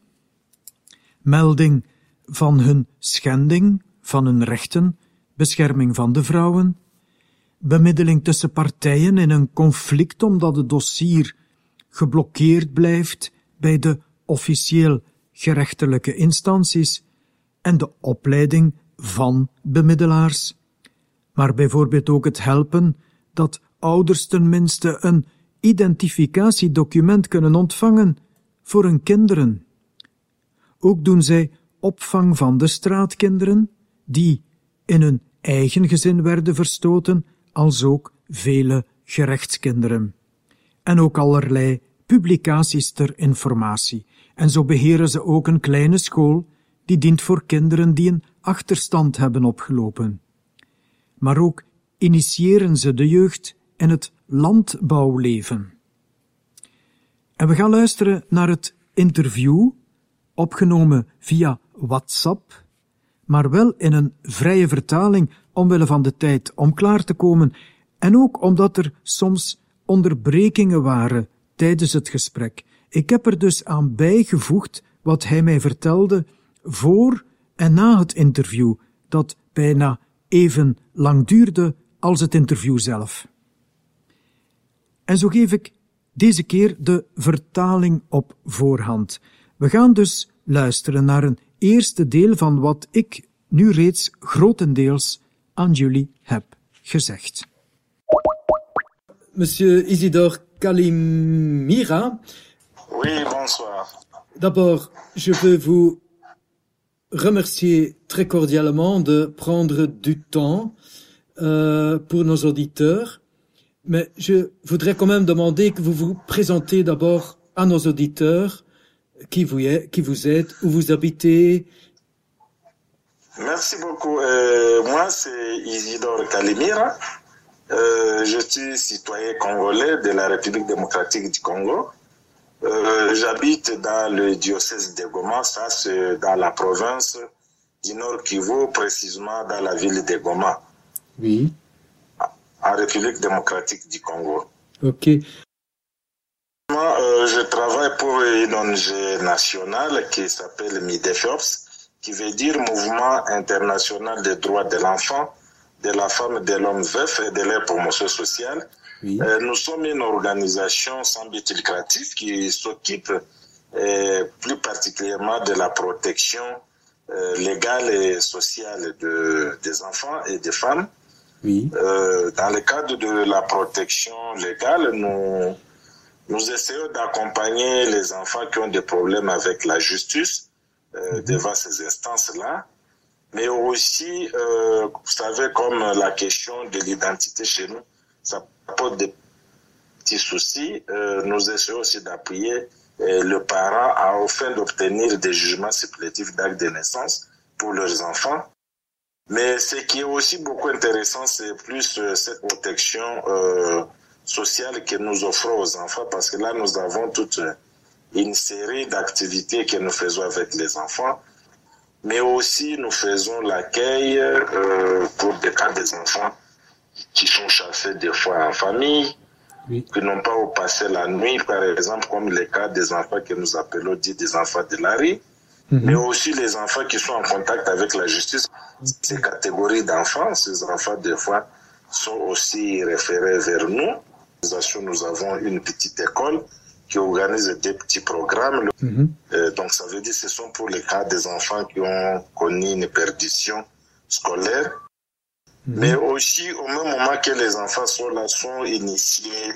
melding van hun schending van hun rechten, bescherming van de vrouwen, bemiddeling tussen partijen in een conflict omdat het dossier geblokkeerd blijft bij de officieel gerechtelijke instanties en de opleiding van bemiddelaars, maar bijvoorbeeld ook het helpen dat ouders tenminste een identificatiedocument kunnen ontvangen voor hun kinderen. Ook doen zij opvang van de straatkinderen, die in hun eigen gezin werden verstoten, als ook vele gerechtskinderen. En ook allerlei publicaties ter informatie. En zo beheren ze ook een kleine school, die dient voor kinderen die een achterstand hebben opgelopen. Maar ook initiëren ze de jeugd in het landbouwleven. En we gaan luisteren naar het interview, opgenomen via WhatsApp, maar wel in een vrije vertaling omwille van de tijd om klaar te komen en ook omdat er soms onderbrekingen waren tijdens het gesprek. Ik heb er dus aan bijgevoegd wat hij mij vertelde voor en na het interview, dat bijna even lang duurde als het interview zelf. En zo geef ik deze keer de vertaling op voorhand. We gaan dus luisteren naar een eerste deel van wat ik nu reeds grotendeels aan jullie heb gezegd. Monsieur Isidore Calimira. Oui, bonsoir. D'abord, je veux vous remercier très cordialement de prendre du temps pour nos auditeurs. Mais je voudrais quand même demander que vous vous présentez d'abord à nos auditeurs qui vous êtes, où vous habitez. Merci beaucoup. Moi, c'est Isidore Calimira. Je suis citoyen congolais de la République démocratique du Congo. J'habite dans le diocèse de Goma, ça c'est dans la province du Nord Kivu, précisément dans la ville de Goma. Oui. En République démocratique du Congo. Ok. Moi, je travaille pour une ONG nationale qui s'appelle Midefehops, qui veut dire Mouvement international des droits de l'enfant, de la femme, de l'homme veuf et de leur promotion sociale. Oui. Nous sommes une organisation sans but lucratif qui s'occupe plus particulièrement de la protection légale et sociale des enfants et des femmes. Oui. Dans le cadre de la protection légale, nous essayons d'accompagner les enfants qui ont des problèmes avec la justice devant ces instances-là. Mais aussi, vous savez, comme la question de l'identité chez nous, ça pose des petits soucis. Nous essayons aussi d'appuyer le parent afin d'obtenir des jugements supplétifs d'actes de naissance pour leurs enfants. Mais ce qui est aussi beaucoup intéressant, c'est plus cette protection sociale que nous offrons aux enfants, parce que là, nous avons toute une série d'activités que nous faisons avec les enfants. mais aussi nous faisons l'accueil pour des cas des enfants qui sont chassés des fois en famille, qui n'ont pas où passer la nuit, par exemple, comme les cas des enfants que nous appelons des enfants de la rue, mais aussi les enfants qui sont en contact avec la justice. Ces catégories d'enfants, ces enfants, des fois, sont aussi référés vers nous. Nous avons une petite école qui organise des petits programmes. Donc, ça veut dire que ce sont pour les cas des enfants qui ont connu une perdition scolaire. Mais aussi, au même moment que les enfants sont là, sont initiés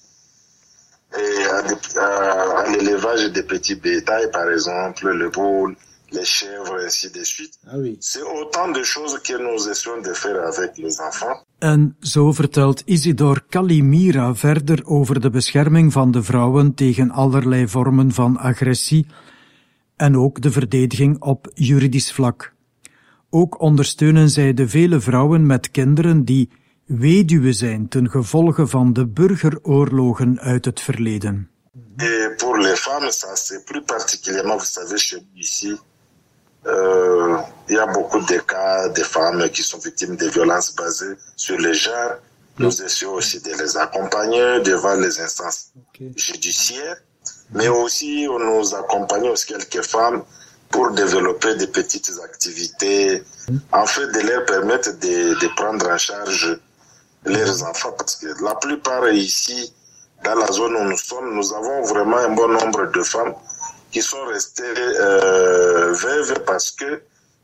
à l'élevage des petits bétails, par exemple, le boule, les chèvres, ainsi de suite. C'est autant de choses que nous essayons de faire avec les enfants. En zo vertelt Isidor Kalimira verder over de bescherming van de vrouwen tegen allerlei vormen van agressie en ook de verdediging op juridisch vlak. Ook ondersteunen zij de vele vrouwen met kinderen die weduwe zijn ten gevolge van de burgeroorlogen uit het verleden. Et pour les femmes, ça c'est plus particulièrement, vous savez, chez nous ici, il y a beaucoup de cas de femmes qui sont victimes de violences basées sur le genre. Nous essayons aussi de les accompagner devant les instances judiciaires, mais aussi on nous accompagne aussi quelques femmes pour développer des petites activités, en fait de leur permettre de prendre en charge leurs enfants, parce que la plupart ici, dans la zone où nous sommes, nous avons vraiment un bon nombre de femmes qui sont restées veuves parce que,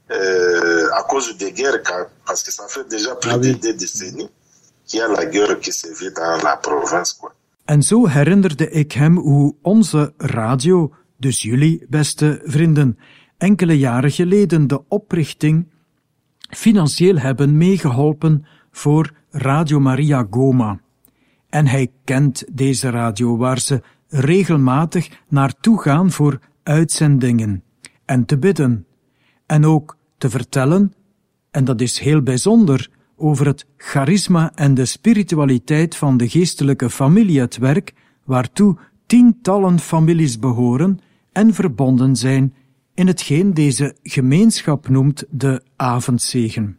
à cause des guerres, parce que ça fait déjà plus de 2 décennies qu'il y a la guerre qui se vit dans la province, quoi. En zo herinnerde ik hem hoe onze radio, dus jullie, beste vrienden, enkele jaren geleden de oprichting financieel hebben meegeholpen voor Radio Maria Goma. En hij kent deze radio waar ze regelmatig naartoe gaan voor uitzendingen en te bidden. En ook te vertellen, en dat is heel bijzonder, over het charisma en de spiritualiteit van de geestelijke familie, het werk waartoe tientallen families behoren en verbonden zijn in hetgeen deze gemeenschap noemt de avondzegen.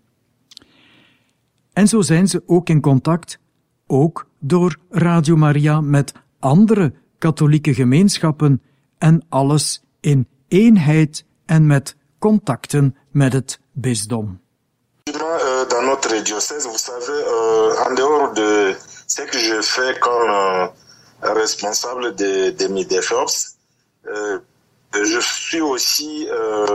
En zo zijn ze ook in contact, ook door Radio Maria, met andere katholieke gemeenschappen en alles in eenheid en met contacten met het bisdom. Dans notre diocèse, vous savez, en dehors de ce que je fais comme responsable de MIDEFOPS, je suis aussi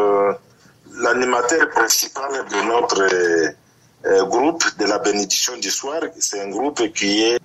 l'animateur principal de notre groupe de la bénédiction du soir. C'est un groupe qui est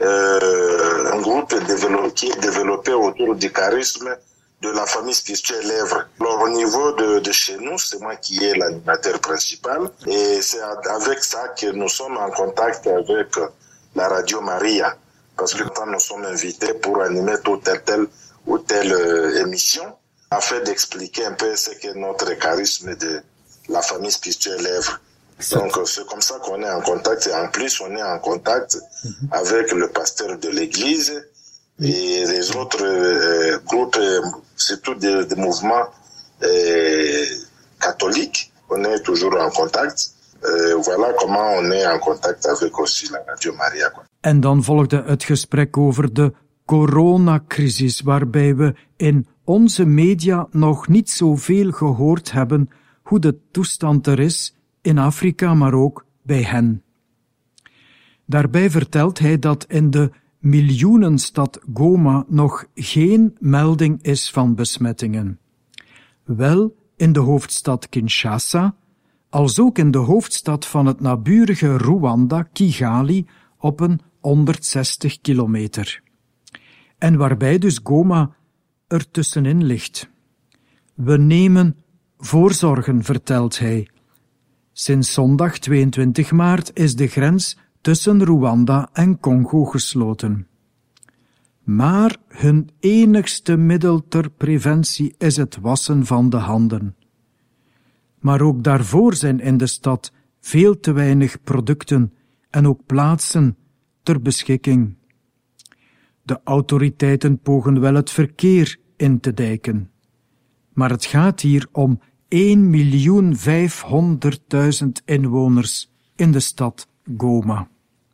développé autour du charisme de la famille spirituelle Lèvres. Alors, au niveau de chez nous, c'est moi qui est l'animateur principal, et c'est avec ça que nous sommes en contact avec la Radio Maria, parce que quand nous sommes invités pour animer telle ou telle émission, afin d'expliquer un peu ce qu'est notre charisme de la famille spirituelle Lèvres. Donc c'est comme ça qu'on est en contact, et en plus on est en contact avec le pasteur de l'église et les autres groupes, surtout des mouvements catholiques. On est toujours en contact. Voilà comment on est en contact avec aussi la Radio Maria. En dan volgde het gesprek over de coronacrisis, waarbij we in onze media nog niet zoveel gehoord hebben hoe de toestand er is in Afrika, maar ook bij hen. Daarbij vertelt hij dat in de miljoenenstad Goma nog geen melding is van besmettingen. Wel in de hoofdstad Kinshasa, als ook in de hoofdstad van het naburige Rwanda, Kigali, op een 160 kilometer. En waarbij dus Goma er tussenin ligt. We nemen voorzorgen, vertelt hij. Sinds zondag 22 maart is de grens tussen Rwanda en Congo gesloten. Maar hun enigste middel ter preventie is het wassen van de handen. Maar ook daarvoor zijn in de stad veel te weinig producten en ook plaatsen ter beschikking. De autoriteiten pogen wel het verkeer in te dijken, maar het gaat hier om 1.500.000 inwoners in de stad Goma.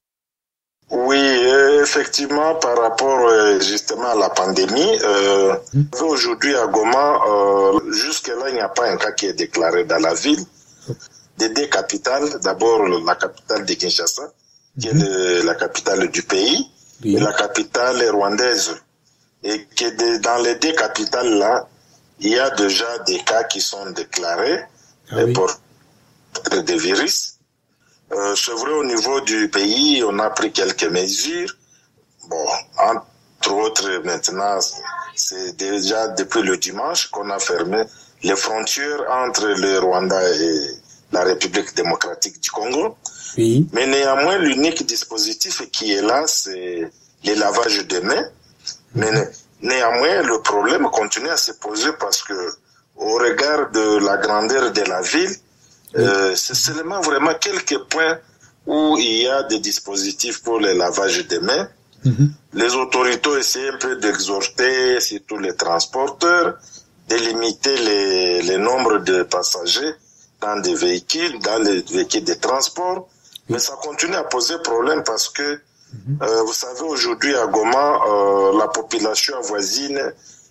Oui, effectivement, par rapport justement à la pandémie, aujourd'hui à Goma, jusque-là, il n'y a pas un cas qui est déclaré dans la ville. Des deux capitales, d'abord la capitale de Kinshasa, qui est la capitale du pays, et la capitale rwandaise. Et que dans les deux capitales-là, il y a déjà des cas qui sont déclarés pour des virus. C'est vrai, au niveau du pays, on a pris quelques mesures. Bon, entre autres, maintenant, c'est déjà depuis le dimanche qu'on a fermé les frontières entre le Rwanda et la République démocratique du Congo. Oui. Mais néanmoins, l'unique dispositif qui est là, c'est le lavage de mains. Mais néanmoins, le problème continue à se poser parce que, au regard de la grandeur de la ville, c'est seulement vraiment quelques points où il y a des dispositifs pour le lavage des mains. Les autorités essaient un peu d'exhorter, surtout les transporteurs, de limiter le nombre de passagers dans les véhicules de transport. Mais ça continue à poser problème parce que, vous savez, aujourd'hui à Goma, la population avoisine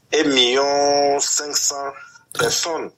1.500.000 personnes.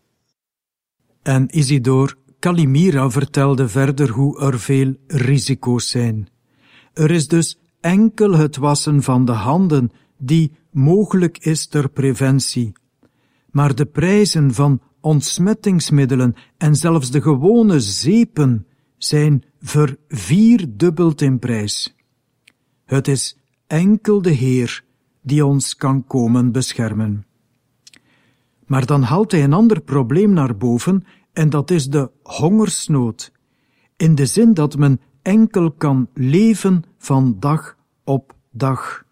En Isidore Kalimira vertelde verder hoe er veel risico's zijn. Er is dus enkel het wassen van de handen die mogelijk is ter preventie. Maar de prijzen van ontsmettingsmiddelen en zelfs de gewone zeepen zijn vervierdubbeld in prijs. Het is enkel de Heer die ons kan komen beschermen. Maar dan haalt hij een ander probleem naar boven, en dat is de hongersnood, in de zin dat men enkel kan leven van dag op dag.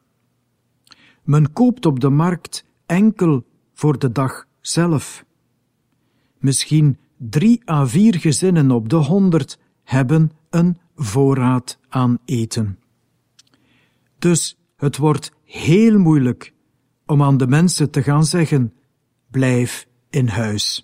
Men koopt op de markt enkel voor de dag zelf. Misschien 3 à 4 gezinnen op de 100 hebben een voorraad aan eten. Dus het wordt heel moeilijk om aan de mensen te gaan zeggen: blijf in huis.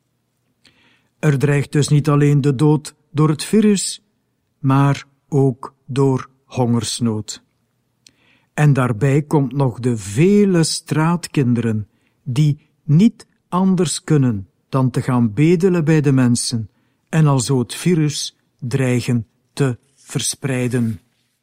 Er dreigt dus niet alleen de dood door het virus, maar ook door hongersnood. En daarbij komt nog de vele straatkinderen die niet anders kunnen dan te gaan bedelen bij de mensen en alzo het virus dreigen te verspreiden.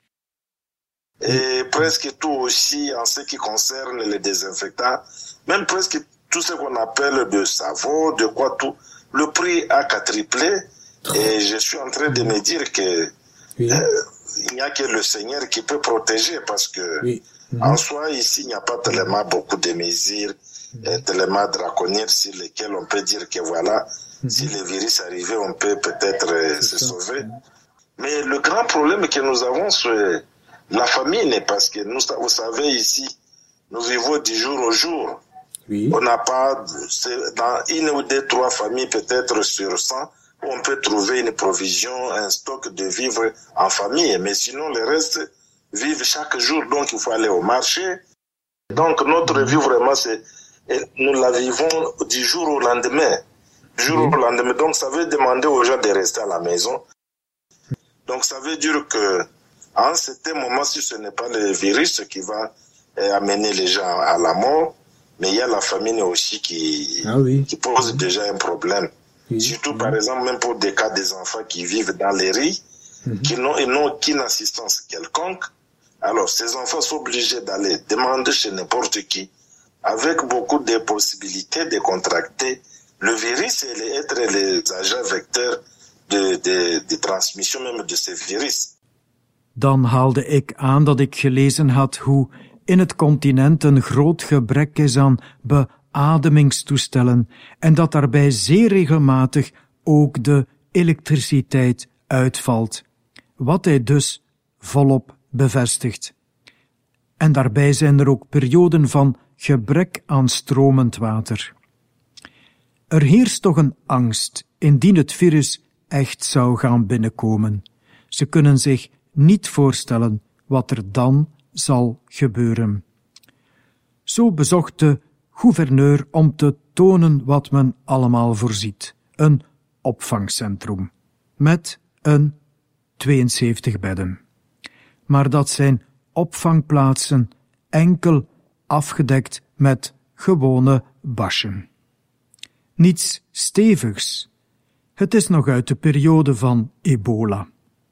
Et presque tout aussi en ce qui concerne les désinfectants, même presque tout ce qu'on appelle de savon, de quoi tout, le prix a quadruplé. Et je suis en train de me dire que il n'y a que le Seigneur qui peut protéger parce que en soi ici il n'y a pas tellement beaucoup de mesures tellement draconiennes sur lesquelles on peut dire que voilà, si le virus arrivait on peut peut-être se sauver. Mais le grand problème que nous avons c'est la famine, parce que nous, vous savez ici, nous vivons du jour au jour. On n'a pas, dans 1 ou 2, 3 familles peut-être sur 100, on peut trouver une provision, un stock de vivres en famille. Mais sinon, le reste vivent chaque jour, donc il faut aller au marché. Donc notre vie vraiment, nous la vivons du jour au lendemain. Du jour au lendemain. Donc ça veut demander aux gens de rester à la maison. Donc ça veut dire que en un certain moment, si ce n'est pas le virus qui va amener les gens à la mort, mais il y a la famine aussi qui pose déjà un problème. Surtout par exemple, même pour des cas des enfants qui vivent dans les rues, qui n'ont aucune assistance quelconque. Alors ces enfants sont obligés d'aller demander chez n'importe qui, avec beaucoup de possibilités de contracter le virus et être les agents vecteurs de transmission même de ces virus. Dan haalde ik aan dat ik gelezen had hoe in het continent een groot gebrek is aan beademingstoestellen en dat daarbij zeer regelmatig ook de elektriciteit uitvalt, wat hij dus volop bevestigt. En daarbij zijn er ook perioden van gebrek aan stromend water. Er heerst toch een angst indien het virus echt zou gaan binnenkomen. Ze kunnen zich niet voorstellen wat er dan zal gebeuren. Zo bezocht de gouverneur om te tonen wat men allemaal voorziet. Een opvangcentrum met een 72 bedden. Maar dat zijn opvangplaatsen enkel afgedekt met gewone bâchen. Niets stevigs. Het is nog uit de periode van ebola.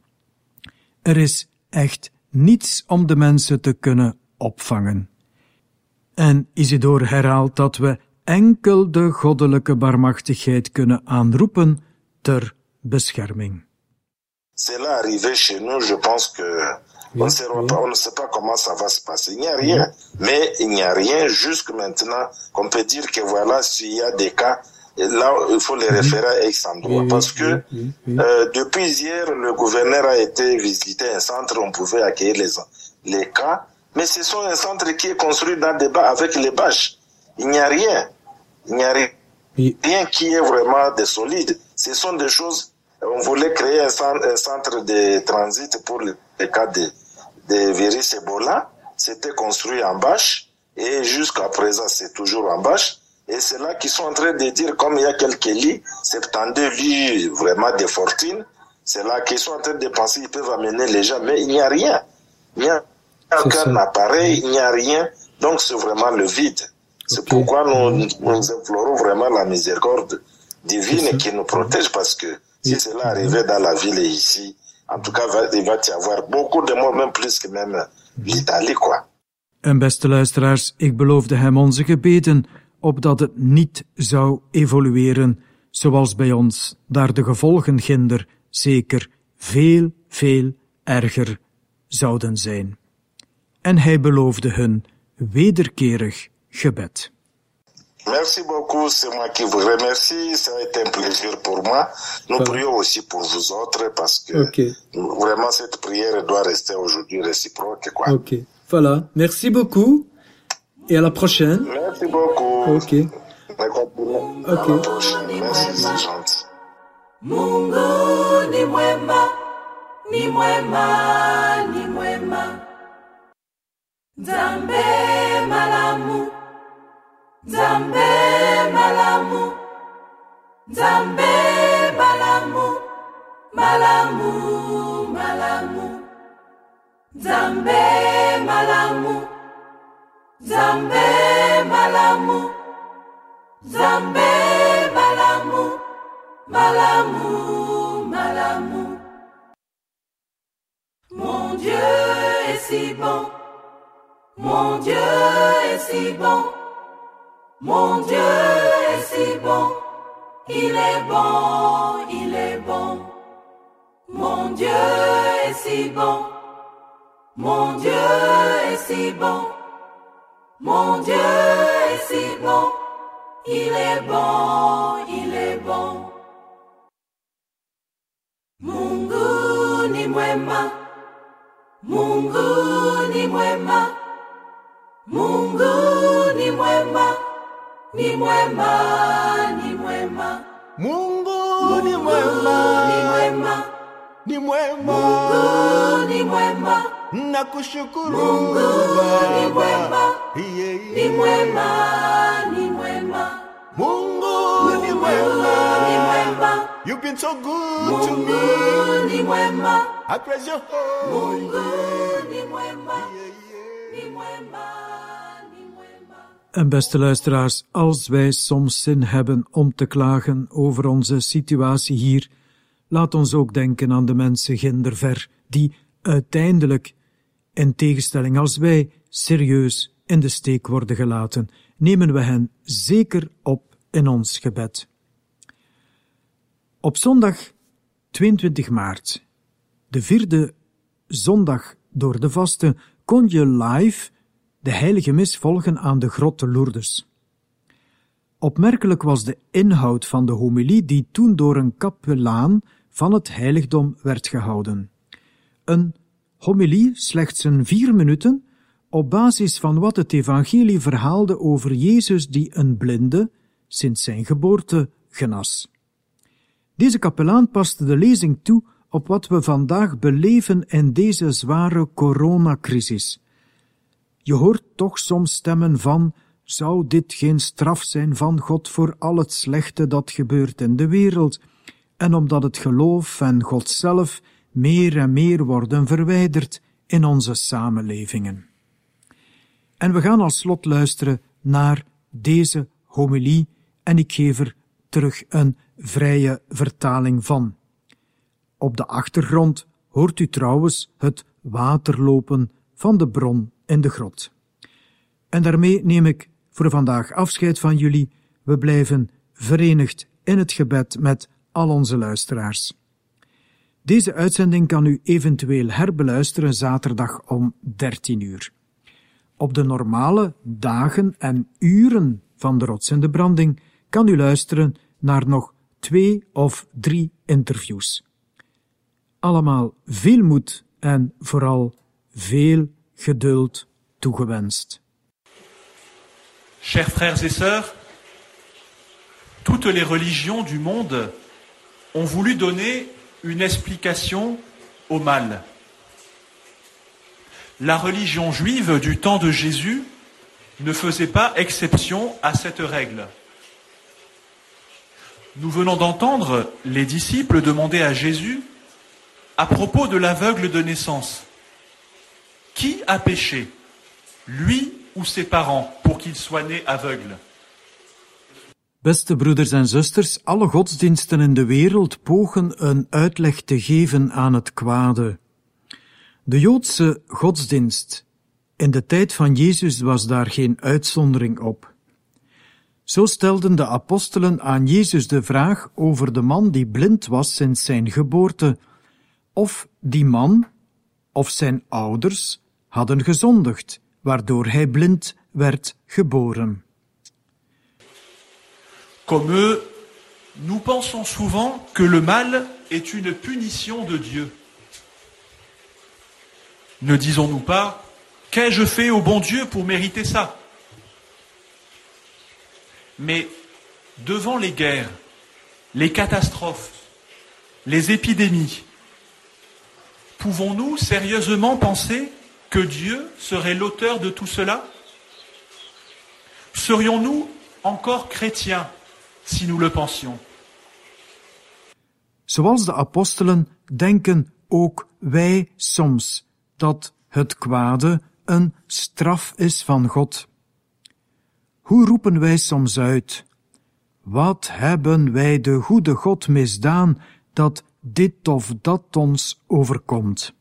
Er is echt niets om de mensen te kunnen opvangen. En Isidore herhaalt dat we enkel de goddelijke barmachtigheid kunnen aanroepen ter bescherming. C'est là arrivé chez nous, je pense que on ne sait pas comment ça va se passer. Il n'y a rien. Mais il n'y a rien jusque maintenant qu'on peut dire que voilà, s'il y a des cas, là, il faut les référer à Aix-en-Provence. Parce que depuis hier, le gouverneur a été visiter un centre où on pouvait accueillir les cas. Mais ce sont un centre qui est construit dans des bas avec les bâches. Il n'y a rien. Il n'y a rien qui est vraiment de solide. Ce sont des choses. On voulait créer un centre de transit pour les cas de virus Ebola. C'était construit en bâche et jusqu'à présent c'est toujours en bâche. Et c'est là qu'ils sont en train de dire, comme il y a quelques lits, 72 lits vraiment de fortune, c'est là qu'ils sont en train de penser qu'ils peuvent amener les gens, mais il n'y a rien. Il n'y a aucun appareil, il n'y a rien. Donc c'est vraiment le vide. C'est pourquoi nous implorons vraiment la miséricorde divine qui nous protège, parce que si cela arrivait dans la ville et ici, en tout cas, il va y avoir beaucoup de morts, même plus que même l'Italie, quoi. En beste luisteraars, ik beloofde hem onze gebeden, opdat het niet zou evolueren zoals bij ons, daar de gevolgen ginder zeker veel, veel erger zouden zijn. En hij beloofde hun wederkerig gebed. Merci beaucoup, c'est moi qui vous remercie, ça a été un plaisir pour moi. Nous prions aussi pour vous autres parce que vraiment cette prière doit rester aujourd'hui réciproque, quoi. Ok, voilà, merci beaucoup et à la prochaine. Merci beaucoup. Ok. À la prochaine, merci, c'est gentil. Mungu ni mwema, ni mwema, ni mwema. Nzambe malamu, Nzambe malamu, Nzambe malamu, malamu, malamu. Nzambe malamu, Nzambe malamu, Nzambe malamu, malamu, malamu. Mon Dieu est si bon, mon Dieu est si bon. Mon Dieu est si bon, il est bon, il est bon. Mon Dieu est si bon, mon Dieu est si bon. Mon Dieu est si bon, il est bon, il est bon. Mungu ni mwema, Mungu ni mwema, Mungu ni mwema. Ni mwema, ni mwema. Mungu ni mwema, ni mwema. Ni mwema. Mungu ni mwema. Nakushukuru Mungu ni mwema. Ni mwema, ni mwema. Mungu ni mwema. Ni mwema. You've been so good Mungu to me. Ni mwema. I praise your holy Mungu name. ni mwema. Ni mwema. En beste luisteraars, als wij soms zin hebben om te klagen over onze situatie hier, laat ons ook denken aan de mensen ginderver, die uiteindelijk, in tegenstelling als wij, serieus in de steek worden gelaten. Nemen we hen zeker op in ons gebed. Op zondag 22 maart, de 4e zondag door de vasten, kon je live de heilige mis volgen aan de grotte Lourdes. Opmerkelijk was de inhoud van de homilie die toen door een kapelaan van het heiligdom werd gehouden. Een homilie, slechts een 4 minuten, op basis van wat het evangelie verhaalde over Jezus die een blinde, sinds zijn geboorte, genas. Deze kapelaan paste de lezing toe op wat we vandaag beleven in deze zware coronacrisis. Je hoort toch soms stemmen van zou dit geen straf zijn van God voor al het slechte dat gebeurt in de wereld, en omdat het geloof en God zelf meer en meer worden verwijderd in onze samenlevingen. En we gaan als slot luisteren naar deze homilie en ik geef er terug een vrije vertaling van. Op de achtergrond hoort u trouwens het waterlopen van de bron in de grot. En daarmee neem ik voor vandaag afscheid van jullie. We blijven verenigd in het gebed met al onze luisteraars. Deze uitzending kan u eventueel herbeluisteren zaterdag om 13 uur. Op de normale dagen en uren van de Rots in de Branding kan u luisteren naar nog 2 of 3 interviews. Allemaal veel moed en vooral veel geduld toegewenst. Chers frères et sœurs, toutes les religions du monde ont voulu donner une explication au mal. La religion juive du temps de Jésus ne faisait pas exception à cette règle. Nous venons d'entendre les disciples demander à Jésus à propos de l'aveugle de naissance. Qui a péché, lui ou ses parents, pour qu'il soit né aveugle? Beste broeders en zusters, alle godsdiensten in de wereld pogen een uitleg te geven aan het kwade. De Joodse godsdienst in de tijd van Jezus was daar geen uitzondering op. Zo stelden de apostelen aan Jezus de vraag over de man die blind was sinds zijn geboorte, of die man of zijn ouders hadden gezondigd, waardoor hij blind werd geboren. Comme eux, nous pensons souvent que le mal est une punition de Dieu. Ne disons-nous pas « Qu'ai-je fait au bon Dieu pour mériter ça ?» Mais devant les guerres, les catastrophes, les épidémies, pouvons-nous sérieusement penser que Dieu serait l'auteur de tout cela? Serions-nous encore chrétiens si nous le pensions? Zoals de apostelen denken ook wij soms dat het kwade een straf is van God. Hoe roepen wij soms uit: wat hebben wij de goede God misdaan dat dit of dat ons overkomt?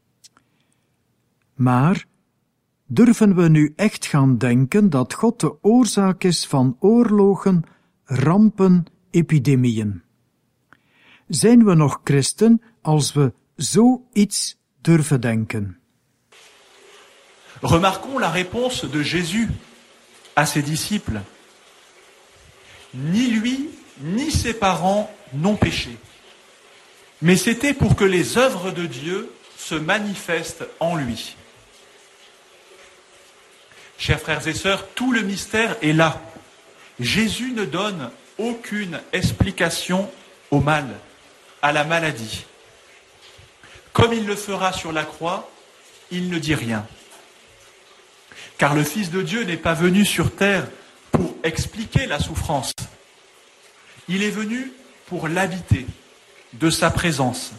Maar durven we nu echt gaan denken dat God de oorzaak is van oorlogen, rampen, epidemieën? Zijn we nog christen als we zoiets durven denken? Remarquons la réponse de Jésus à ses disciples. Ni lui, ni ses parents n'ont péché. Mais c'était pour que les œuvres de Dieu se manifestent en lui. Chers frères et sœurs, tout le mystère est là. Jésus ne donne aucune explication au mal, à la maladie. Comme il le fera sur la croix, il ne dit rien. Car le Fils de Dieu n'est pas venu sur terre pour expliquer la souffrance. Il est venu pour l'habiter de sa présence.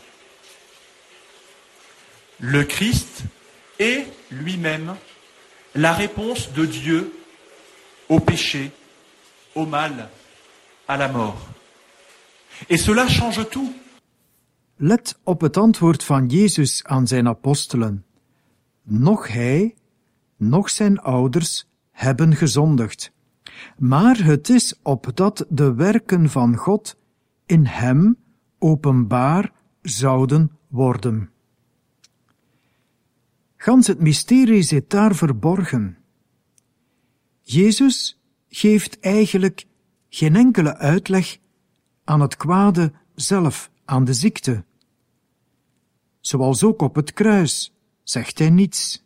Le Christ est lui-même la réponse de Dieu au péché, au mal, à la mort. Et cela change tout. Let op het antwoord van Jezus aan zijn apostelen. Noch hij, noch zijn ouders hebben gezondigd. Maar het is opdat de werken van God in hem openbaar zouden worden. Gans het mysterie zit daar verborgen. Jezus geeft eigenlijk geen enkele uitleg aan het kwade zelf, aan de ziekte. Zoals ook op het kruis zegt hij niets.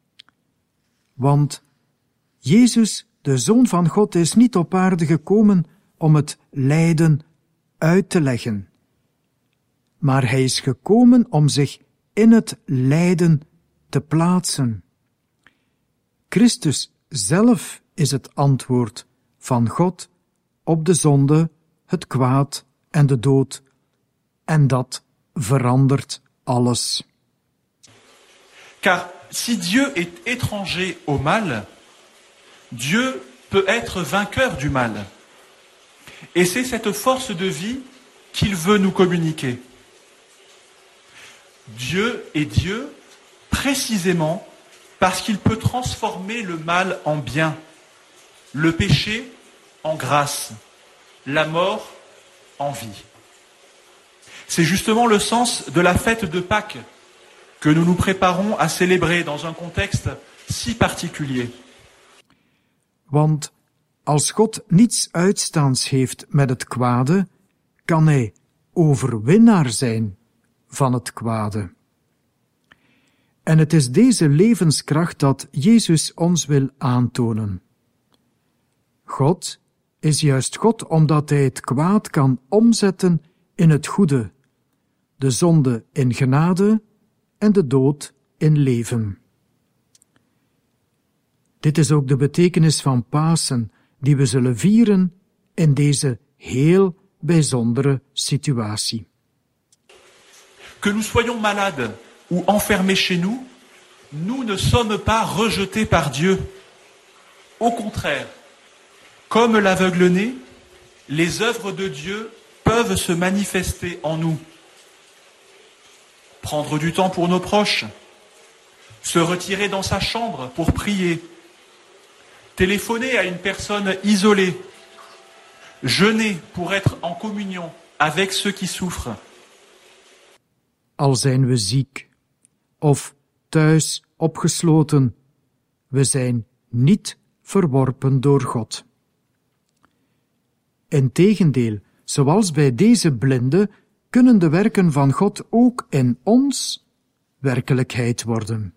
Want Jezus, de Zoon van God, is niet op aarde gekomen om het lijden uit te leggen. Maar hij is gekomen om zich in het lijden te plaatsen. Christus zelf is het antwoord van God op de zonde, het kwaad en de dood. En dat verandert alles. Car si Dieu est étranger au mal, Dieu peut être vainqueur du mal. Et c'est cette force de vie qu'il veut nous communiquer. Dieu est Dieu précisément parce qu'il peut transformer le mal en bien, le péché en grâce, la mort en vie. C'est justement le sens de la fête de Pâques que nous nous préparons à célébrer dans un contexte si particulier. Want als God niets uitstaans heeft met het kwade, kan hij overwinnaar zijn van het kwade. En het is deze levenskracht dat Jezus ons wil aantonen. God is juist God omdat hij het kwaad kan omzetten in het goede, de zonde in genade en de dood in leven. Dit is ook de betekenis van Pasen, die we zullen vieren in deze heel bijzondere situatie. Que nous soyons malades ou enfermés chez nous, nous ne sommes pas rejetés par Dieu. Au contraire, comme l'aveugle-né, les œuvres de Dieu peuvent se manifester en nous. Prendre du temps pour nos proches, se retirer dans sa chambre pour prier, téléphoner à une personne isolée, jeûner pour être en communion avec ceux qui souffrent. Al zijn we ziek of thuis opgesloten, we zijn niet verworpen door God. Integendeel, zoals bij deze blinde, kunnen de werken van God ook in ons werkelijkheid worden.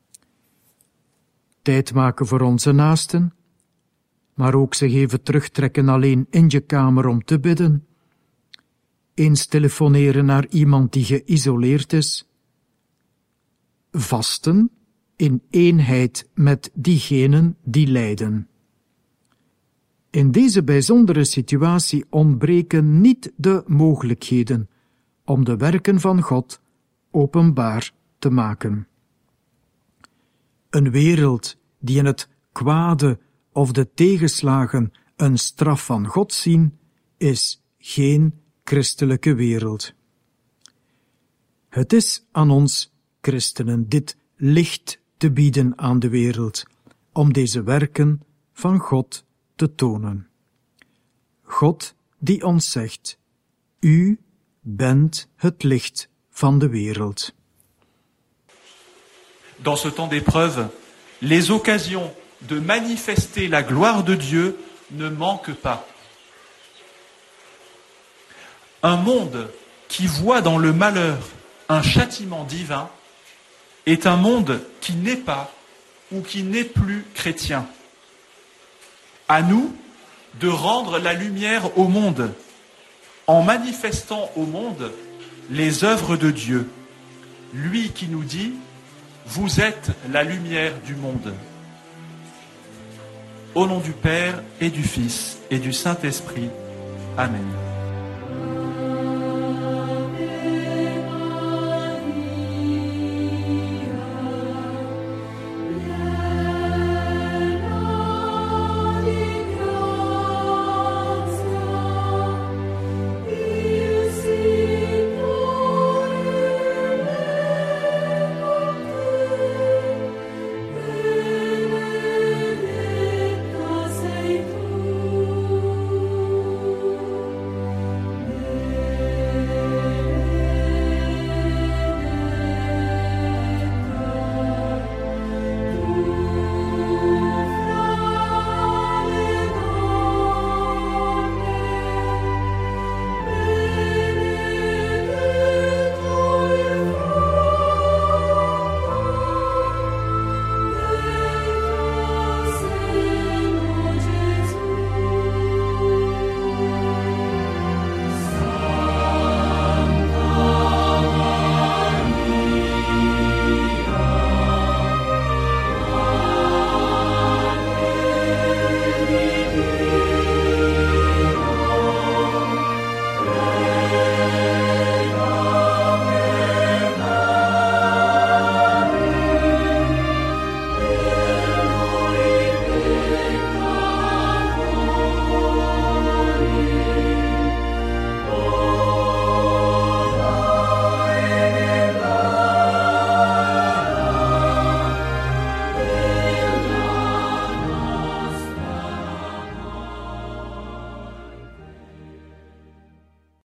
Tijd maken voor onze naasten, maar ook zich even terugtrekken alleen in je kamer om te bidden, eens telefoneren naar iemand die geïsoleerd is, vasten in eenheid met diegenen die lijden. In deze bijzondere situatie ontbreken niet de mogelijkheden om de werken van God openbaar te maken. Een wereld die in het kwade of de tegenslagen een straf van God zien, is geen christelijke wereld. Het is aan ons christenen dit licht te bieden aan de wereld, om deze werken van God te tonen. God die ons zegt, u bent het licht van de wereld. Dans ce temps d'épreuve, les occasions de manifester la gloire de Dieu ne manquent pas. Un monde qui voit dans le malheur un châtiment divin est un monde qui n'est pas ou qui n'est plus chrétien. À nous de rendre la lumière au monde en manifestant au monde les œuvres de Dieu. Lui qui nous dit « Vous êtes la lumière du monde ». Au nom du Père et du Fils et du Saint-Esprit. Amen.